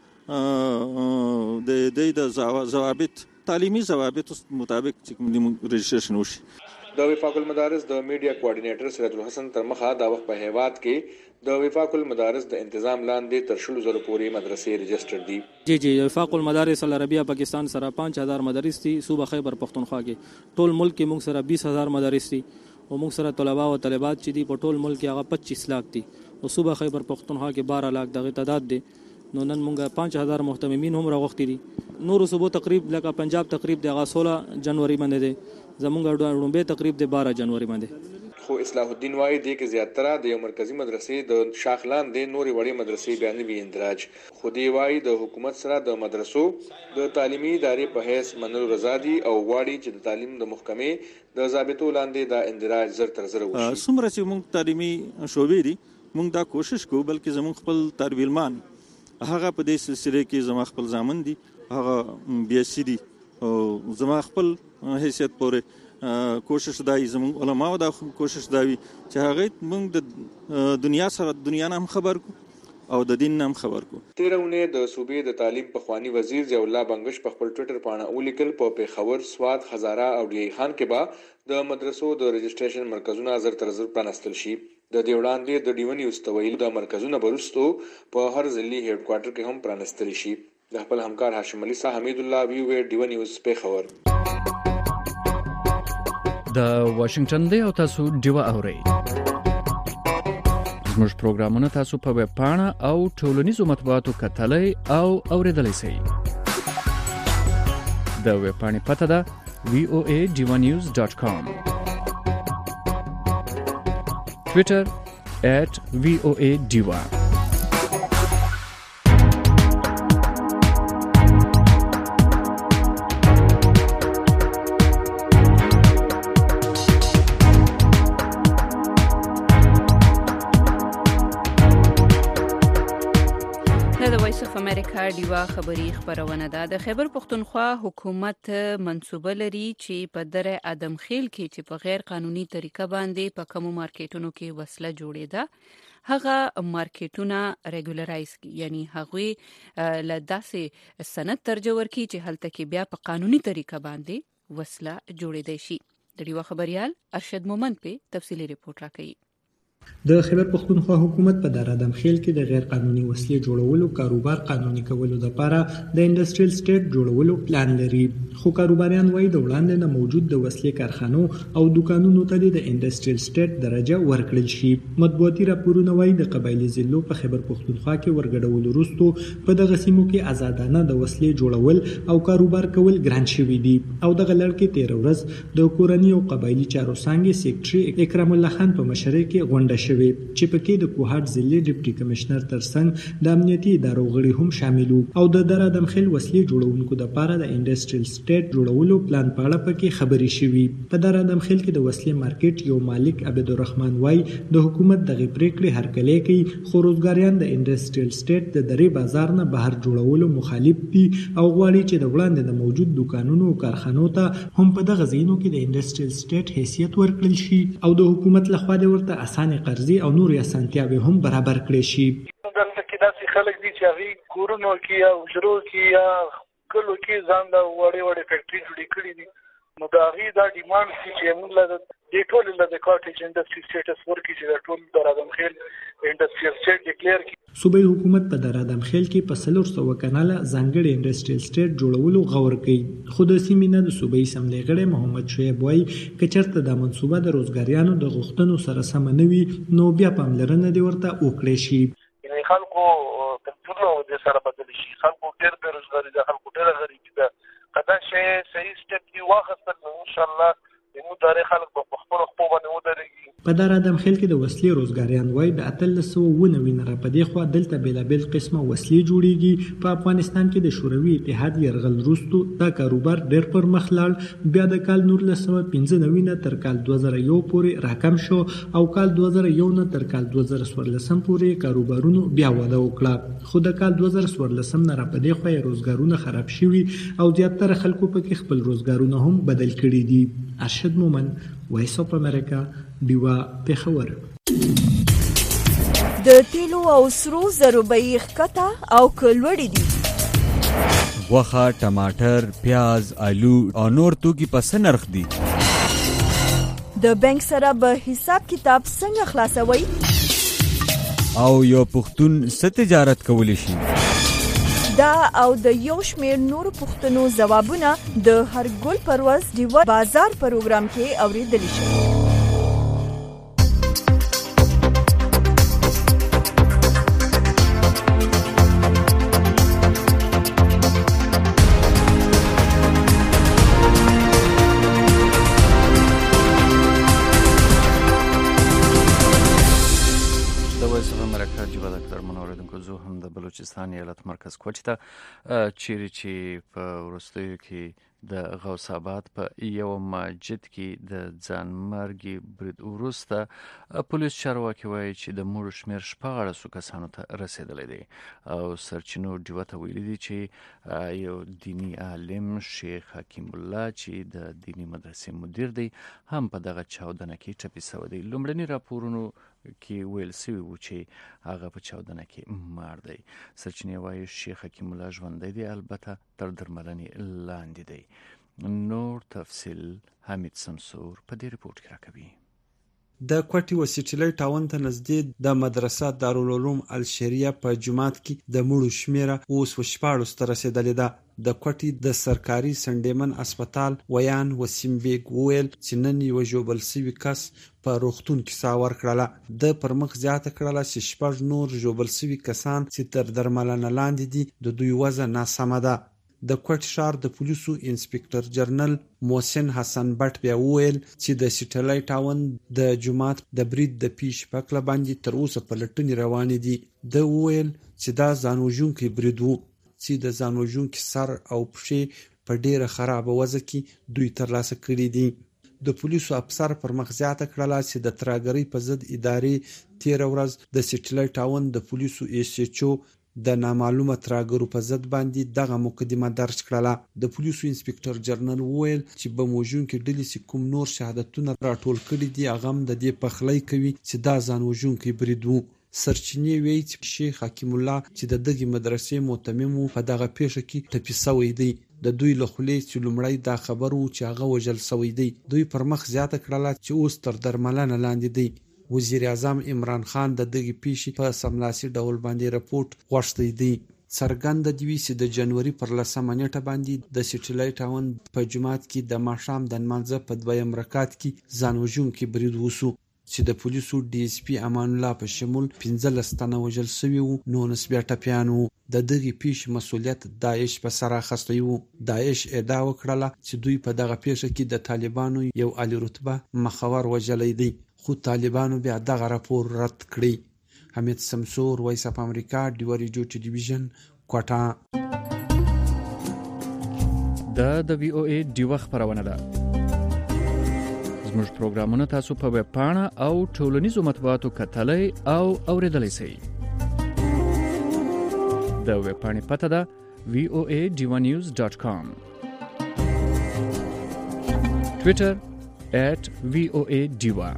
د ضوابط تعلیمي ضوابط مطابق چې رجسټریشن وشي. د وفاق المدارس د میډیا کوارډینیټر سراج الحسن تر مخه دا وخت په هیواد کې د وفاق المدارس د تنظیم لاندې تر 100,000 پورې مدرسې رجسټر دي. جی وفاق المدارس العربیه پاکستان سره 5000 مدارس دي. صوبه خیبر پختونخوا کې ټول ملک کې موږ سره 20000 مدارس دي او موږ سره طلبه او طالبات چې دي په ټول ملک کې هغه 25 لاک دي او صوبه خیبر پختونخوا کې 12 لاک دغه تعداد دي. نو نن موږ 5000 محتممین هم راغوښتي دي. نور صوبو تقریبا لکه پنجاب تقریبا د 16 جنوري باندې دي، زمونږ ډومبه تقریبا د 12 جنوري باندې. خو اصلاح الدین وايي د کې زیاتره د یو مرکزی مدرسې د شاخلان د نوري وړي مدرسې بیان به اندراج. خو دی وايي د حکومت سره د مدرسو د تعلیمي ادارې په هیڅ منلو رضا دي او واړي چې د تعلیم د محکمې د ضابطو لاندې د اندراج زر تر زر وشي. څومره چې موږ تعلیمي شوبې دي موږ دا کوشش کوو، بلکې زموږ خپل طالبان هغه په دې سلسله کې زما خپل ځامن دي، هغه بیاسي دي او زما خپل حیثیت پورې کوشش دای زموږ علماو دا کوشش داوي چې هغه موږ د دنیا سره دنیا نه هم خبر کو او د دین نه هم خبر کو. تیرونه د صوبې د تعلیم په خوانی وزیر ضیاء الله بنگش په خپل ټوئیټر باندې ولیکل په پیښور، سوات، هزاره او ډی خان کې به د مدرسو د رجسټریشن مرکزونه زر تر زر پرانستل شي. د دې وړاندې د ډیونی واستویل د مرکزونه برستو په هر ځلي هډ کوارټر کې هم پرانستل شي. د خپل همکار هاشم علي صاحب حمید الله ویو ډیو نیوز پیښور. د واشنگټن دی او تاسو ډیو اورئ. زموږ پروګرامونه تاسو په ویب پاڼه او ټولنیزو مطبوعاتو کتلای او اوریدلای شئ. د ویب پاڼې پته ده voanews.com. Twitter @VOA_Diva. ډیوا خبری خبرونه ده. د خیبر پختونخوا حکومت منصوبه لري چې په دره ادم خیل کې چې په غیر قانوني طریقه باندې په کوم مارکیټونو کې وسله جوړېده هغه مارکیټونه ریګولرایز کی، یعنی هغه له داسې سند ترجمه ورکړي چې هلته کې بیا په قانوني طریقه باندې وسله جوړېدای شي. د ډیوا خبريال ارشد مومند په تفصیلی ریپورت راکړي. د خیبر پختونخوا حکومت په دره ادم خیل کې د غیر قانوني وسلې جوړولو کاروبار قانوني کولو لپاره د انډستریل سټیټ جوړولو پلان لري، خو کاروباریان وایي د وړاندې نه موجود د وسلې کارخانو او دکانونو ته د انډستریل سټیټ درجه ورکړل شي. مطبوعاتي راپورونه وایي د قبایلی ضلعو په خیبر پختونخوا کې ورګډولو وروسته په دغه سیمو کې آزادانه د وسلې جوړول او کاروبار کول ګران شوي دي او دغه لړ کې 13 ورځ د کورنۍ او قبایلی چارو څانګې سیکریټري اکرام الله خان په مشرۍ کې غونډه ورکړه شوې چې پکې د کوهاټ ضلع ډیپټي کمشنر ترڅنګ د امنیتي ادارو غړي هم شامل وو او د درادمخیل وسلې جوړونکو لپاره د انډستریل سټیټ جوړولو پلان په اړه پکې خبرې شوې. په درادمخیل کې د وسلې مارکیټ یو مالک عبدالرحمن وای د حکومت دغه پریکړې هرکلی کوي خو روزګاریان د انډستریل سټیټ د درې بازار نه بهر جوړولو مخالف دي او غواړي چې د وړاندې د موجود دکانونو او کارخانو ته هم په دغه ځایونو کې د انډستریل سټیټ حیثیت ورکړل شي او د حکومت لخوا د ورته اسانه قرضې او نورې اسانتیاوې هم برابر کړي شي. دلته کې داسې خلک دي چې هغوی کورونو کې یا حجرو کې یا کلو کې ځان د وړې فیکټري جوړې کړي دي نو د هغوی دا ډیمانډ دي چې موږ له دې ټولې له د کاټیج انډسټري سټیټس ورکړي چې د ټول درادمخیل انډسټریل سټیټ ډیکلیئر کړي. صوبایي حکومت په درادمخیل کې په 400 کناله ځانګړي انډسټریل سټیټ جوړولو غور کوي خو د سیمې نه د صوبایي اسمبلی غړی محمد شعیب وایي که چېرته دا منصوبه د روزګاریانو د غوښتنو سره سمه نه وي نو بیا پاملرنه دې ورته وکړی شي. یعنې خلکو کلتورونه دې سره بدل شي. خلکو ډېر بېروزګاري ده، خلکو ډېره غریبي ده. که دا شی صحیح سټیپ کې واخیستل نو انشاءالله زموږ دارې خلک به په خپلو خپو باندې ودرېږي. په درادمخیل کې د وسلې روزګاریان وایي د 1890 نه راپدې خوا دلته بېلابېل قسمه وسلې جوړېږي. په افغانستان کې د شوروي اتحاد یرغل وروستو دا کاروبار ډېر پر مخ لاړ. بیا د کال 1995 نه تر کال 2001 پورې راکم شو او کال 2001 نه تر کال 2014 پورې کاروبارونو بیا وده وکړه. خو د کال 2014 نه راپدې خوا یې روزګارونه خراب شوي او زیاتره خلکو پکې خپل روزګارونه هم بدل کړي دي. ارشد مومن، وایس اف امریکا، ډیوا پېښور. د تیلو او سرو زرو بیې ښکته او کلوړې دي. غوښه، ټماټر، پیاز، آلو او نور توکي په څه نرخ دي؟ د بانک سره به حساب کتاب څنګه خلاصوي؟ او یو پښتون څه تجارت کولی شي؟ دا او د یو شمېر نورو پوښتنو ځوابونه د هر ګل پرواز ډیوا بازار پروګرام کې اورېدلی شي. بلوچستان ایالت مرکز کوچ ته چیرې چې په وروستیو کې د غوث آباد په یو مسجد کې د ځانمرګي برید وروسته پولیس چارواکي وایي چې د مړو شمېر 14 کسانو ته رسیدلی دی او سرچینو ډیوه ته ویلي دي چې یو دینی عالم شیخ حکیم الله چې د دینی مدرسې مدیر دی هم په دغه چاودنه کې ټپي شوی دی. لومړني راپورونو کې ویل شوي و چې هغه په چاودنه کې مړ دی. سرچینې وایي شیخ حکیم الله ژوندی دی، البته تر درملنې لاندې دی. نور تفصیل حمید سمسور په دې ریپورت کې راکوي. د کوټي وسیټلې ټاون ته نږدې د مدرسه دارالعلوم الشریعه په جماعت کې د مړو شمیره اوس 14 ته رسیدلې ده. د کوټي د سرکاري سنډیمن اسپیټال ویان وسیم بیگ ویل چې نن یو ژوبل سوي کس په روغتون کې ساه ورکړله. د پرمخ زیاته کړله چې 6 نور ژوبل سوي کسان چې تر درملنه لاندې دي د دوی وضع ناسمه ده. د کوټ شهر د پولیسو انسپکټر جنرال محسن حسن بټ بیا ویل چې د سټلای ټاون د جماعت د برید د پیش پکله باندې تر اوسه په لټنې روانې دي. د ویل چې دا ځانوژونکي برید وو چې د ځانوژونکي سر او پښې په ډیره خرابه وضع کې دوی ترلاسه کړي دي. د پولیسو افسر پر مخ زیاته کړله چې د ترهګرۍ په ضد ادارې تېره ورځ د سټلای ټاون د پولیسو ایس ایچ او د نامعلومه ترهګرو په ضد باندې دغه مقدمه درج کړله. د پولیسو انسپکټر جنرال ویل چې بم وژونکي ډلې چې کوم نور شهادتونه راټول کړي دي هغه هم د دې پخلی کوي چې دا ځان وژونکی برید وو. سرچینې وایي چې شیخ حکیم الله چې د دغې مدرسې متمم و په دغه پیښه کې ټپي شوی دی. د دوی له خولې چې لومړی دا خبر و چې هغه وژل شوی دی. دوی پر مخ زیاته کړله چې اوس تر درملنه لاندې دی. وزیر اعظم عمران خان د دغې پیښې په سملاسي ډول باندې رپورټ غوښتی دی. څرګنده دی چې د جنوري پر 10 نیټه باندې د سټلای ټاون په جماعت کې د ماښام د نمانځه په 2م رکعت کې ځانوژونکي برید وشو چې د پولیسو ډي اس پی امان الله په شمول 15 تنه وژل شوي وو، 19 بیا ټپیان وو. د دغې پیښې مسؤلیت داعش په سر اخیستی وو. داعش ادعا وکړله چې دوی په دغه پیښه کې د طالبانو یو عالی رتبه مخور وژلی دی. خو طالبانو بیا دغه راپور رد کړی. حمید سمسور، وایس اف امریکا، ډیو ریډیو ټلویزیون، کوټا. د وی او ای ډیوه خبرونه ده. زموږ پروګرامونه تاسو په ویب پاڼه او ټولنیزو مطبوعاتو کتلای او اوریدلای شئ. د ویب پاڼې پته ده voanews.com. Twitter @voadiva.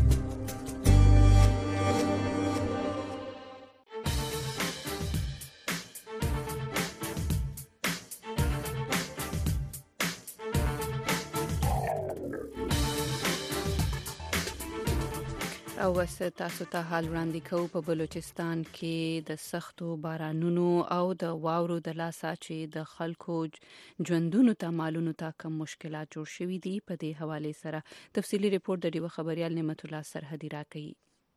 او تاسو ته حال وړاندې کوو په بلوچستان کې د سختو بارانونو او د واورو د لاسه چې د خلکو ژوندونو ته مالونو ته کم مشکلات جوړ شوي دي. په دې حواله سره تفصیلی ریپورت د ډیوه خبريال نعمت الله سرحدي راکړي.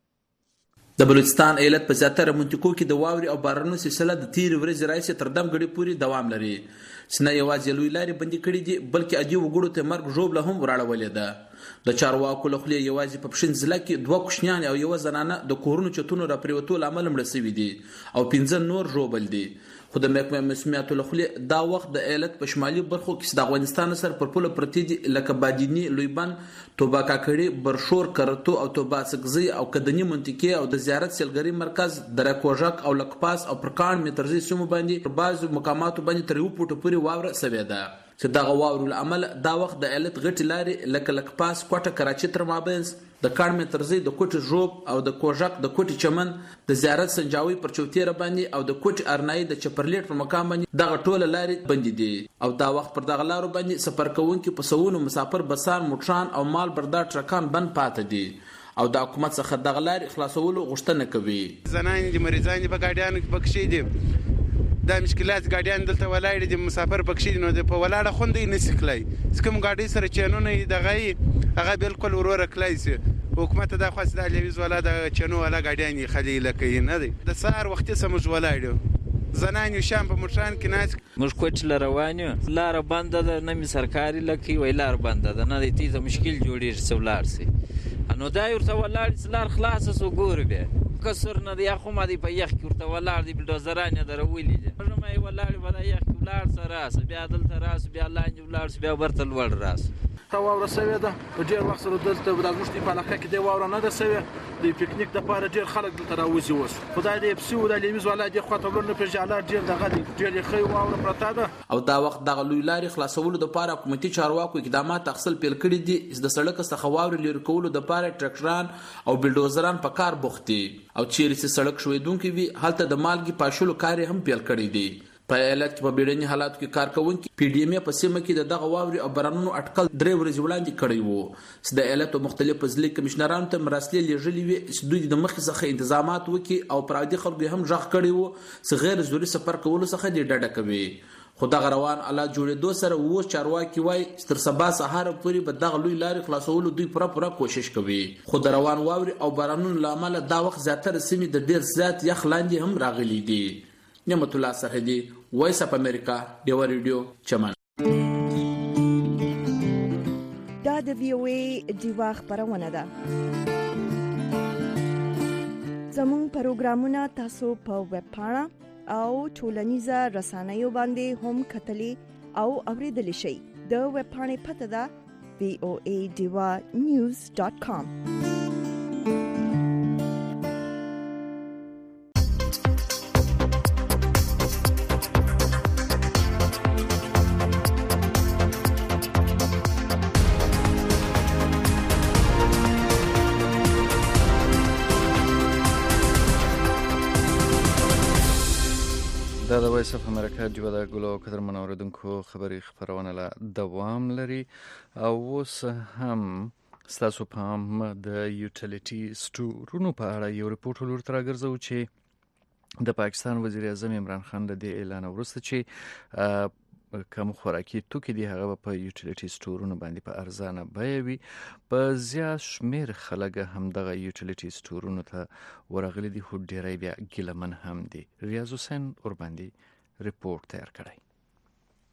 د بلوچستان ایالت په زیاتره منطقو کې د واوري او بارانونو سلسله د تیر ورځې راځي تر دمګړي پورې دوام لري. سنه یوازې لوی لارې بندي کړې دي بلکې عادي وګړو ته مرګ ژوبله هم وراړولې ده. د چارواکو له خولې یوازې په پښین ضلع کې 2 کوچنیان او یو زنانه د کورونو چتونو را پریوتو لامل مړ شوي دي او 15 نور ژوبل دي. خو د محکمه مسمیات له خولې دا وخت د ایالت په شمالي برخو کې د افغانستان سره پر پوله پرتی دي لکه بادینی، لویبند، توبا کاکړي، برشور، کرتو او توبا سګزي او کدنی منطقه او د زیارت سیلګری مرکز درکوژک او لکپاس او پرکان مترزي سیمو باندې په بعض مقاماتو باندې تر یو پټ پورې واوره سوي ده. چې دغه واورو عمل دا وخت د ایالت غټ لارې لکه لکپاس، کوټه، کراچي تر مابینس، د کان مترزي، د کوټه ژوب او د کوژک، د کوټه چمن، د زیارت سنجاوي پر چوتیره باندې او د کوټه ارنای د چپرلیټ په مقام باندې دغه ټوله لارې بندي دي او دا وخت پر دغه لارو باندې سفر کوونکي په سوونو مسافر بسان، موټران او مال بردار ټرکان بند پاتې دي او د حکومت څخه دغه لارې خلاصولو غوښتنه کوي. زنان دي، مریضان دي، په ګاډیانو کې پکښې دي، دا مشکلات ګاډیان دلته ولاړ دي، مسافر پکښې نو د په ولاړه خوندې نشي کلای کوم ګاډي سره چینونه دغه هغه بالکل وروره کلای سي. حکومت دا خاص د لیویز ولا د چینو ولا ګاډیان خلی لکه نه دي. د سهار وخت سمج ولاړ زنان یو شام په موټران کې ناز موږ کوټ لروانیو لار بنده ده، نه می سرکاري لکه وی لار بنده ده، نه دې ته مشکل جوړیر سولار سي. انو دا ورته ولاړ لار خلاص سو ګور به کسر نه دی خو ما دی په یخ کې ورته ولاړ دی بلډوزران درولې دي نو مې ولاړ ولا یخ ولاړ سره بیا دلته راس بیا لاندې ولاړ بیا ورته لوړ راس واوره سوي ده. په ډیر وخت سره دلته د غوښتي په علاقه کې د واوره نه ده سوي د پکنیک د لپاره ډیر خلک دلته راوځي. اوس خدای دې پسو د لیوز ولا دې خواته ورنه په جاله ډیر دغه ډیر خي واوره پرتا ده او دا وخت د لوی لارې خلاصولو د لپاره حکومتي چارواکو اقدامات تخصیل پیل کړي دي. د سړک څخه واوره لري کولو د لپاره ټرکټران او بلډوزران په کار بوختي او چیرې چې سړک شویدونکو وي هلته د مالګي پاشلو کار هم پیل کړی دی. په ایالت په بیړني حالاتو کې کار کوونکي پی ډی ایم په سیمه کې دغه واوري او بارانونو اټکل 3 ورځې وړاندې کړی وو چې د ایالت مختلفو ضلعي کمشنرانو ته مراسلې لېږلې وي چې دوی د مخې څخه تنظیمات وکړي او پرادي خلکو هم ځخ کړی وو چې غیر ضروري سفر کولو څخه ډډه کوي. خو دغه روان الله جوړېدو سره وو چارواکي وای تر سبا سهار پورې به دغه لوی لارې خلاصولو دوی پوره کوشش کوي. خو د روان واوري او بارانونو لامل دا وخت زیاتره سیمې د ډیر زیات یخ لاندې هم راغلي دي. نعمت الله سرحدي، وایس اف امریکا، ډیو ریډیو، چمن. دا د وی او ای ډیوه خبرونه ده. زموږ پروګرامونه تاسو په ویب پاڼه او ټولنیزه رسنیو باندې هم کتلی او اوریدلی شئ. د ویب پاڼې پته ده voanews.com. دا د وایس اف امریکا ډیوه د ګلو قدر منوردونکو خبري خبرونه لا دوام لري او اوس هم ستاسو پام د یوټیلیټي سټورونو په اړه یو ریپورت ولر راګرځو چې د پاکستان وزیر اعظم عمران خان له دې اعلان وروسته چې کوم خوراکي توکي دي هغه په یوټیلیټي سټورونو باندې په ارزانه بیه وي په زیات شمیر خلک هم دغه یوټیلیټي سټورونو ته ورغلي دي خو ډیری بیا ګیلمن هم دي. ریاض حسین اور باندې ریپورت تیار کړی.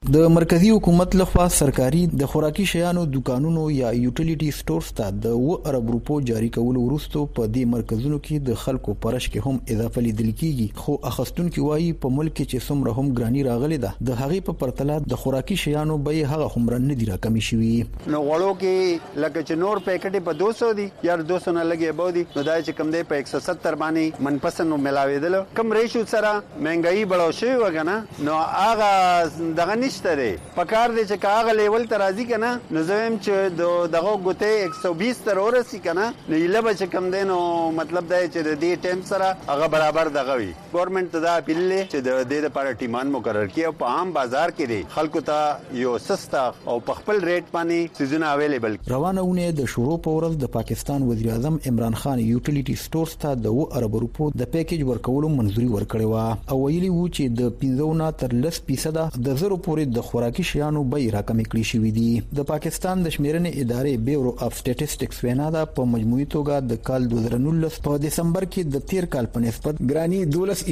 د مرکزی حکومت لخوا سرکاري د خوراکي شیانو دکانونو یا یوټیلیټي سټورز ته د 2 ارب روپو جاری کول وروسته په دې مرکزونو کې د خلکو پرش کې هم اضافه لیدل کیږي، خو اخستونکو وایي په ملک کې چې څومره هم ګرانی راغلي ده د هغې په پرتله د خوراکي شیانو به هغه هم نه دي راکمې شوي. نو غوړو کې لکه چې نور پیکټ په 200 دي یا 200 نه لګي به دي، نو دا چې کم دی په 170 باندې منپسند ملاویدل، کم ریشو سره مهنګائی بڑو شوی وګنه، نو هغه دغه نشته دی. پکار دی چې هغه لیول ته راځي کنه، نو زم چې دغه ګوته 120 تر ورسی کنه، نو یله به چې کم دی، نو مطلب دا چې د دې ټیم سره هغه برابر دغه وي. ګورنمنت ته دا اپیل لري چې د دې لپاره ټیمان مقرر کړي او په عام بازار کې دی خلکو ته یو سستا او په خپل ریټ باندې سيزونه اویلیبل. روانه ونه د شروع په ورځ د پاکستان وزیر اعظم عمران خان یوټیلیټي سټورز ته د 2 ارب روپو د پیکیج ورکولو منځوري ورکړې و او ویلي وو چې د 15 تر 10% د زرو پورې د خوراکي شیانو به راکمې کړې شوې دي. د پاکستان د شمیرنې ادارې بیورو اف سټیټسټکس وینا ده په مجموعي توګه د کال 2019 په دسمبر کې د تیر کال په نسبت ګرانی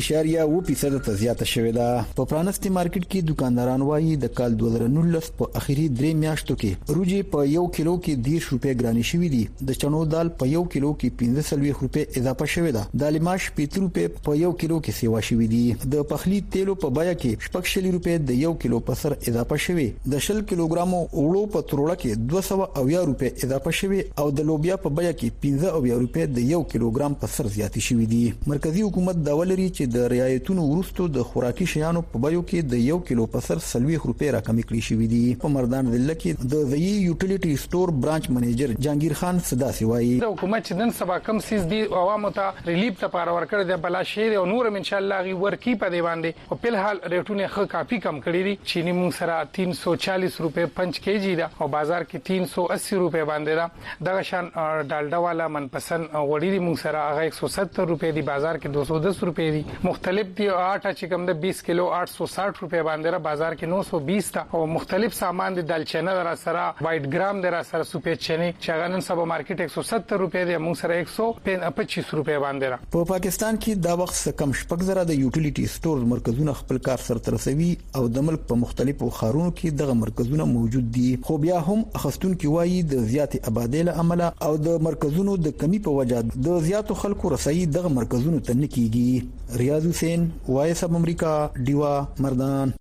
12.2% ته زیاته شوې ده. په پرانستي مارکیټ کې دکانداران وایي د کال 2019 په اخیری 3 میاشتو کې روجي په 1 کیلو کې 10 روپے ګرانی شوې دي، د چنو دال په 1 کیلو کې 15 روپے اضافه شوې ده، د لیماش 5 روپے په 1 کیلو کې سیوا شوې دي، د پخلی تیلو په بیه کې 14 روپے د 1 کیلو په سر اضافه شوې، د 10 کیلوګرامو اوړو په تروړه کې 200 روپے اضافه شوې او د لوبیا په بیه کې 15 روپے د 1 کیلوګرام په سر زیاتې شوې دي. مرکزی حکومت دا ولري چې د رعایتونو وروسته د خوراکي شیانو په بیو کې د 1 کیلو په سر 40 روپے راکمې کړې شوې دي. په مردان ضلع کې د زئی یوټیلیټي سټور برانچ منیجر جهانگیر خان صدا سوایي د حکومت چې نن سبا کم سیس دي عوامو ته ریلیف لپاره ورکړ د بلا شیر او نور ان شاء الله غي ورکی په دی باندې او په حال ریټونه خه کافي کم کړی دي. چینی مون سره 340 روپے 5 کیجی دا او بازار کې 380 روپے باندې دا دغه شان ډالډا والا منپسند وړي دي مون سره هغه 170 روپے دی، بازار کې 210 روپے دي. مختلف دي آټا چې کم د 20 کیلو 860 روپے باندې را بازار کې 920 تا او مختلف سامان دي، دالچینه در سره وایټ ګرام در سره سپید چنه چې هغه نن سبا مارکیټ 170 روپے دی، مون سره 125 روپے باندې را. په پاکستان کې دا وخت کم شپږ زره د یوټیلیټي سټورز مرکزونه خپل کار سره رسوي او د ملک په مختلفو ښارونو کې دغه مرکزونه موجود دي، خو بیا هم اخستونکو وایي د زیاتې آبادی له امله او د مرکزونو د کمی په وجه د زیاتو خلکو رسایي دغه مرکزونو ته نه کیږي. ریاض حسین، وایس اف امریکا، ډیوا، مردان.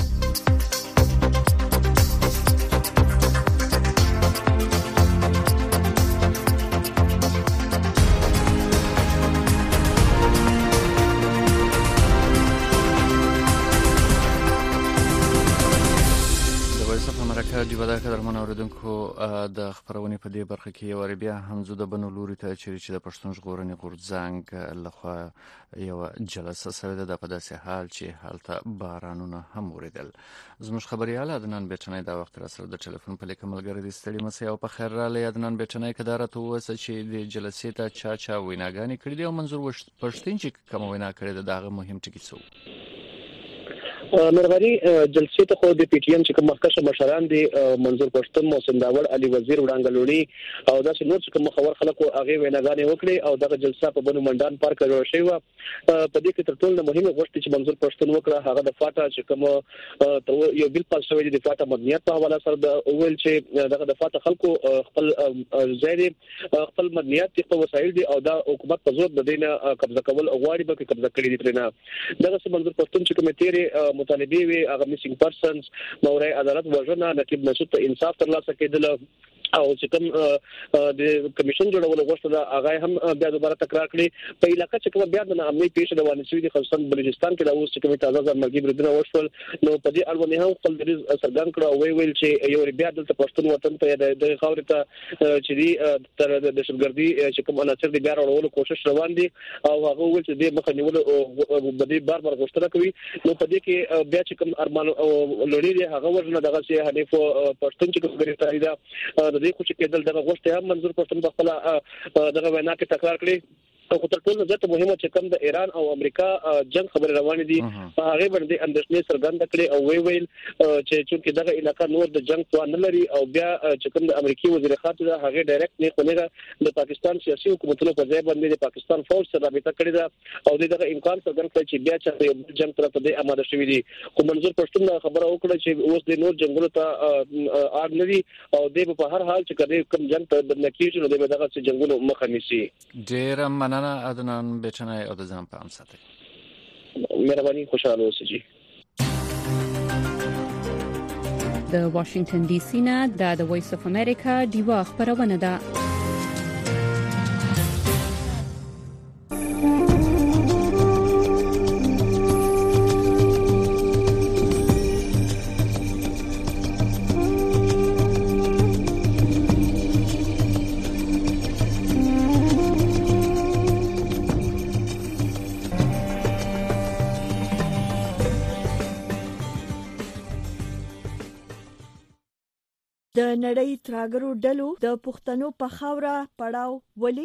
دیودا قدرمن اوریدونکو د خبرونې په دې برخه کې یو بیا هم زو د بنو لوري ته چې د پښتون ژغورنې غورځنګ لخوا یو جلسه سره د په داسې حال چې حالت بارانونه هم وریدل. زموږ خبريال عدنان بیچنای دا وخت را سره د ټلیفون په لیکه ملګری د ستړي مسې او په خیر را لې عدنان بیچنای کدارته وسه چې د جلسې ته چا ویناګانی کړې دي او منظور پښتون چې کوم وینا کړې دغه مهم ټکی څه مرغري جلسې ته خو د پی ټی ایم چې کوم مخکشه مشران دي منظور پښتون، محسن داور، علي وزیر وړاندګلوړي او داسې نور چې کوم خبر خلکو هغه ویناګانې وکړي او دغه جلسه په بنو منډان پارک کې جوړ شوی و. په دې کې تر ټولو مهمه غوښتنه چې منظور پښتون وکړه هغه د فاټا چې کوم یو بل پاس شوی د فاټا مدنیت په حواله سره د اول چې دغه د فاټا خلکو خپل زیری خپل مدنیت په وسایل دي او د حکومت په زور د دینه قبضه کول غواړي به قبضه کړي دي ترنه. دغه منظور پښتون چې کوم تیری مطالبه وی هغه میسینګ پرسنز موري عدالت وژنه نقیب مسعود ته انصاف ترلاسه کېدل او چې کوم د کمیشن جوړولو غوښتنه هغه هم بیا دوباره تکرار کړي. په علاقې چې کوم بیا د امنیت پیښه روانه شوې د خصوصا بلوچستان کې د اوس چې کوم تازه ځمګي بریدونه وشول نو په دې اړه هم خپل دریز سرګان کړو او ویل چې یو بیا د پښتون وطن ته د خاورې ته چې دی تر د شګردي چې کوم عناصر دی بیا راوړلو کوشش روان دي او هغه ول چې د مخ نیول د دې بار غوښتنه کوي. نو په دې کې بیا چې کوم ارمان لوري دی هغه ورنه دغه چې حنیف پښتون چې کوم ګرفتاری ده د دې خو چې کېدل دغه غوښتنه هم منظور پښتون په خپل دغه وینا کې تکرار کړي او تر ټولو زیاته مهمه چې کوم د ایران او امریکا جنگ خبر روان دي هغه باندې اندېښنې څرګنده کړې او ویل چې چې دغه علاقې نور د جنگ توان نه لري او بیا چې کوم د امریکایي وزیر خارجه هغه ډایرکټ نه خونهګه د پاکستان سیاسي حکومتونو په ځای باندې د پاکستان فوج سره رابطه کړې ده او دغه امکان څرګند کړ چې بیا چې جنگ تر ته آماده شوی دي خو منظور پښتون خبره وکړه چې اوس د نور جنگونو ته اړ نه دي او د په هر حال چې کله کوم جنگ ته بدل کیږي نو دغه جنگونو مخه نیسي. ډیر مننه عدنان بچنای او د ځان په امساته. مهرباني خوشاله اوسئ. د واشنگټن ډي سي نه د وایس اف امریکا دیوا خبرونه ده. د نړۍ تراګرو ډلو د پښتنو په خاوره پړاو ولې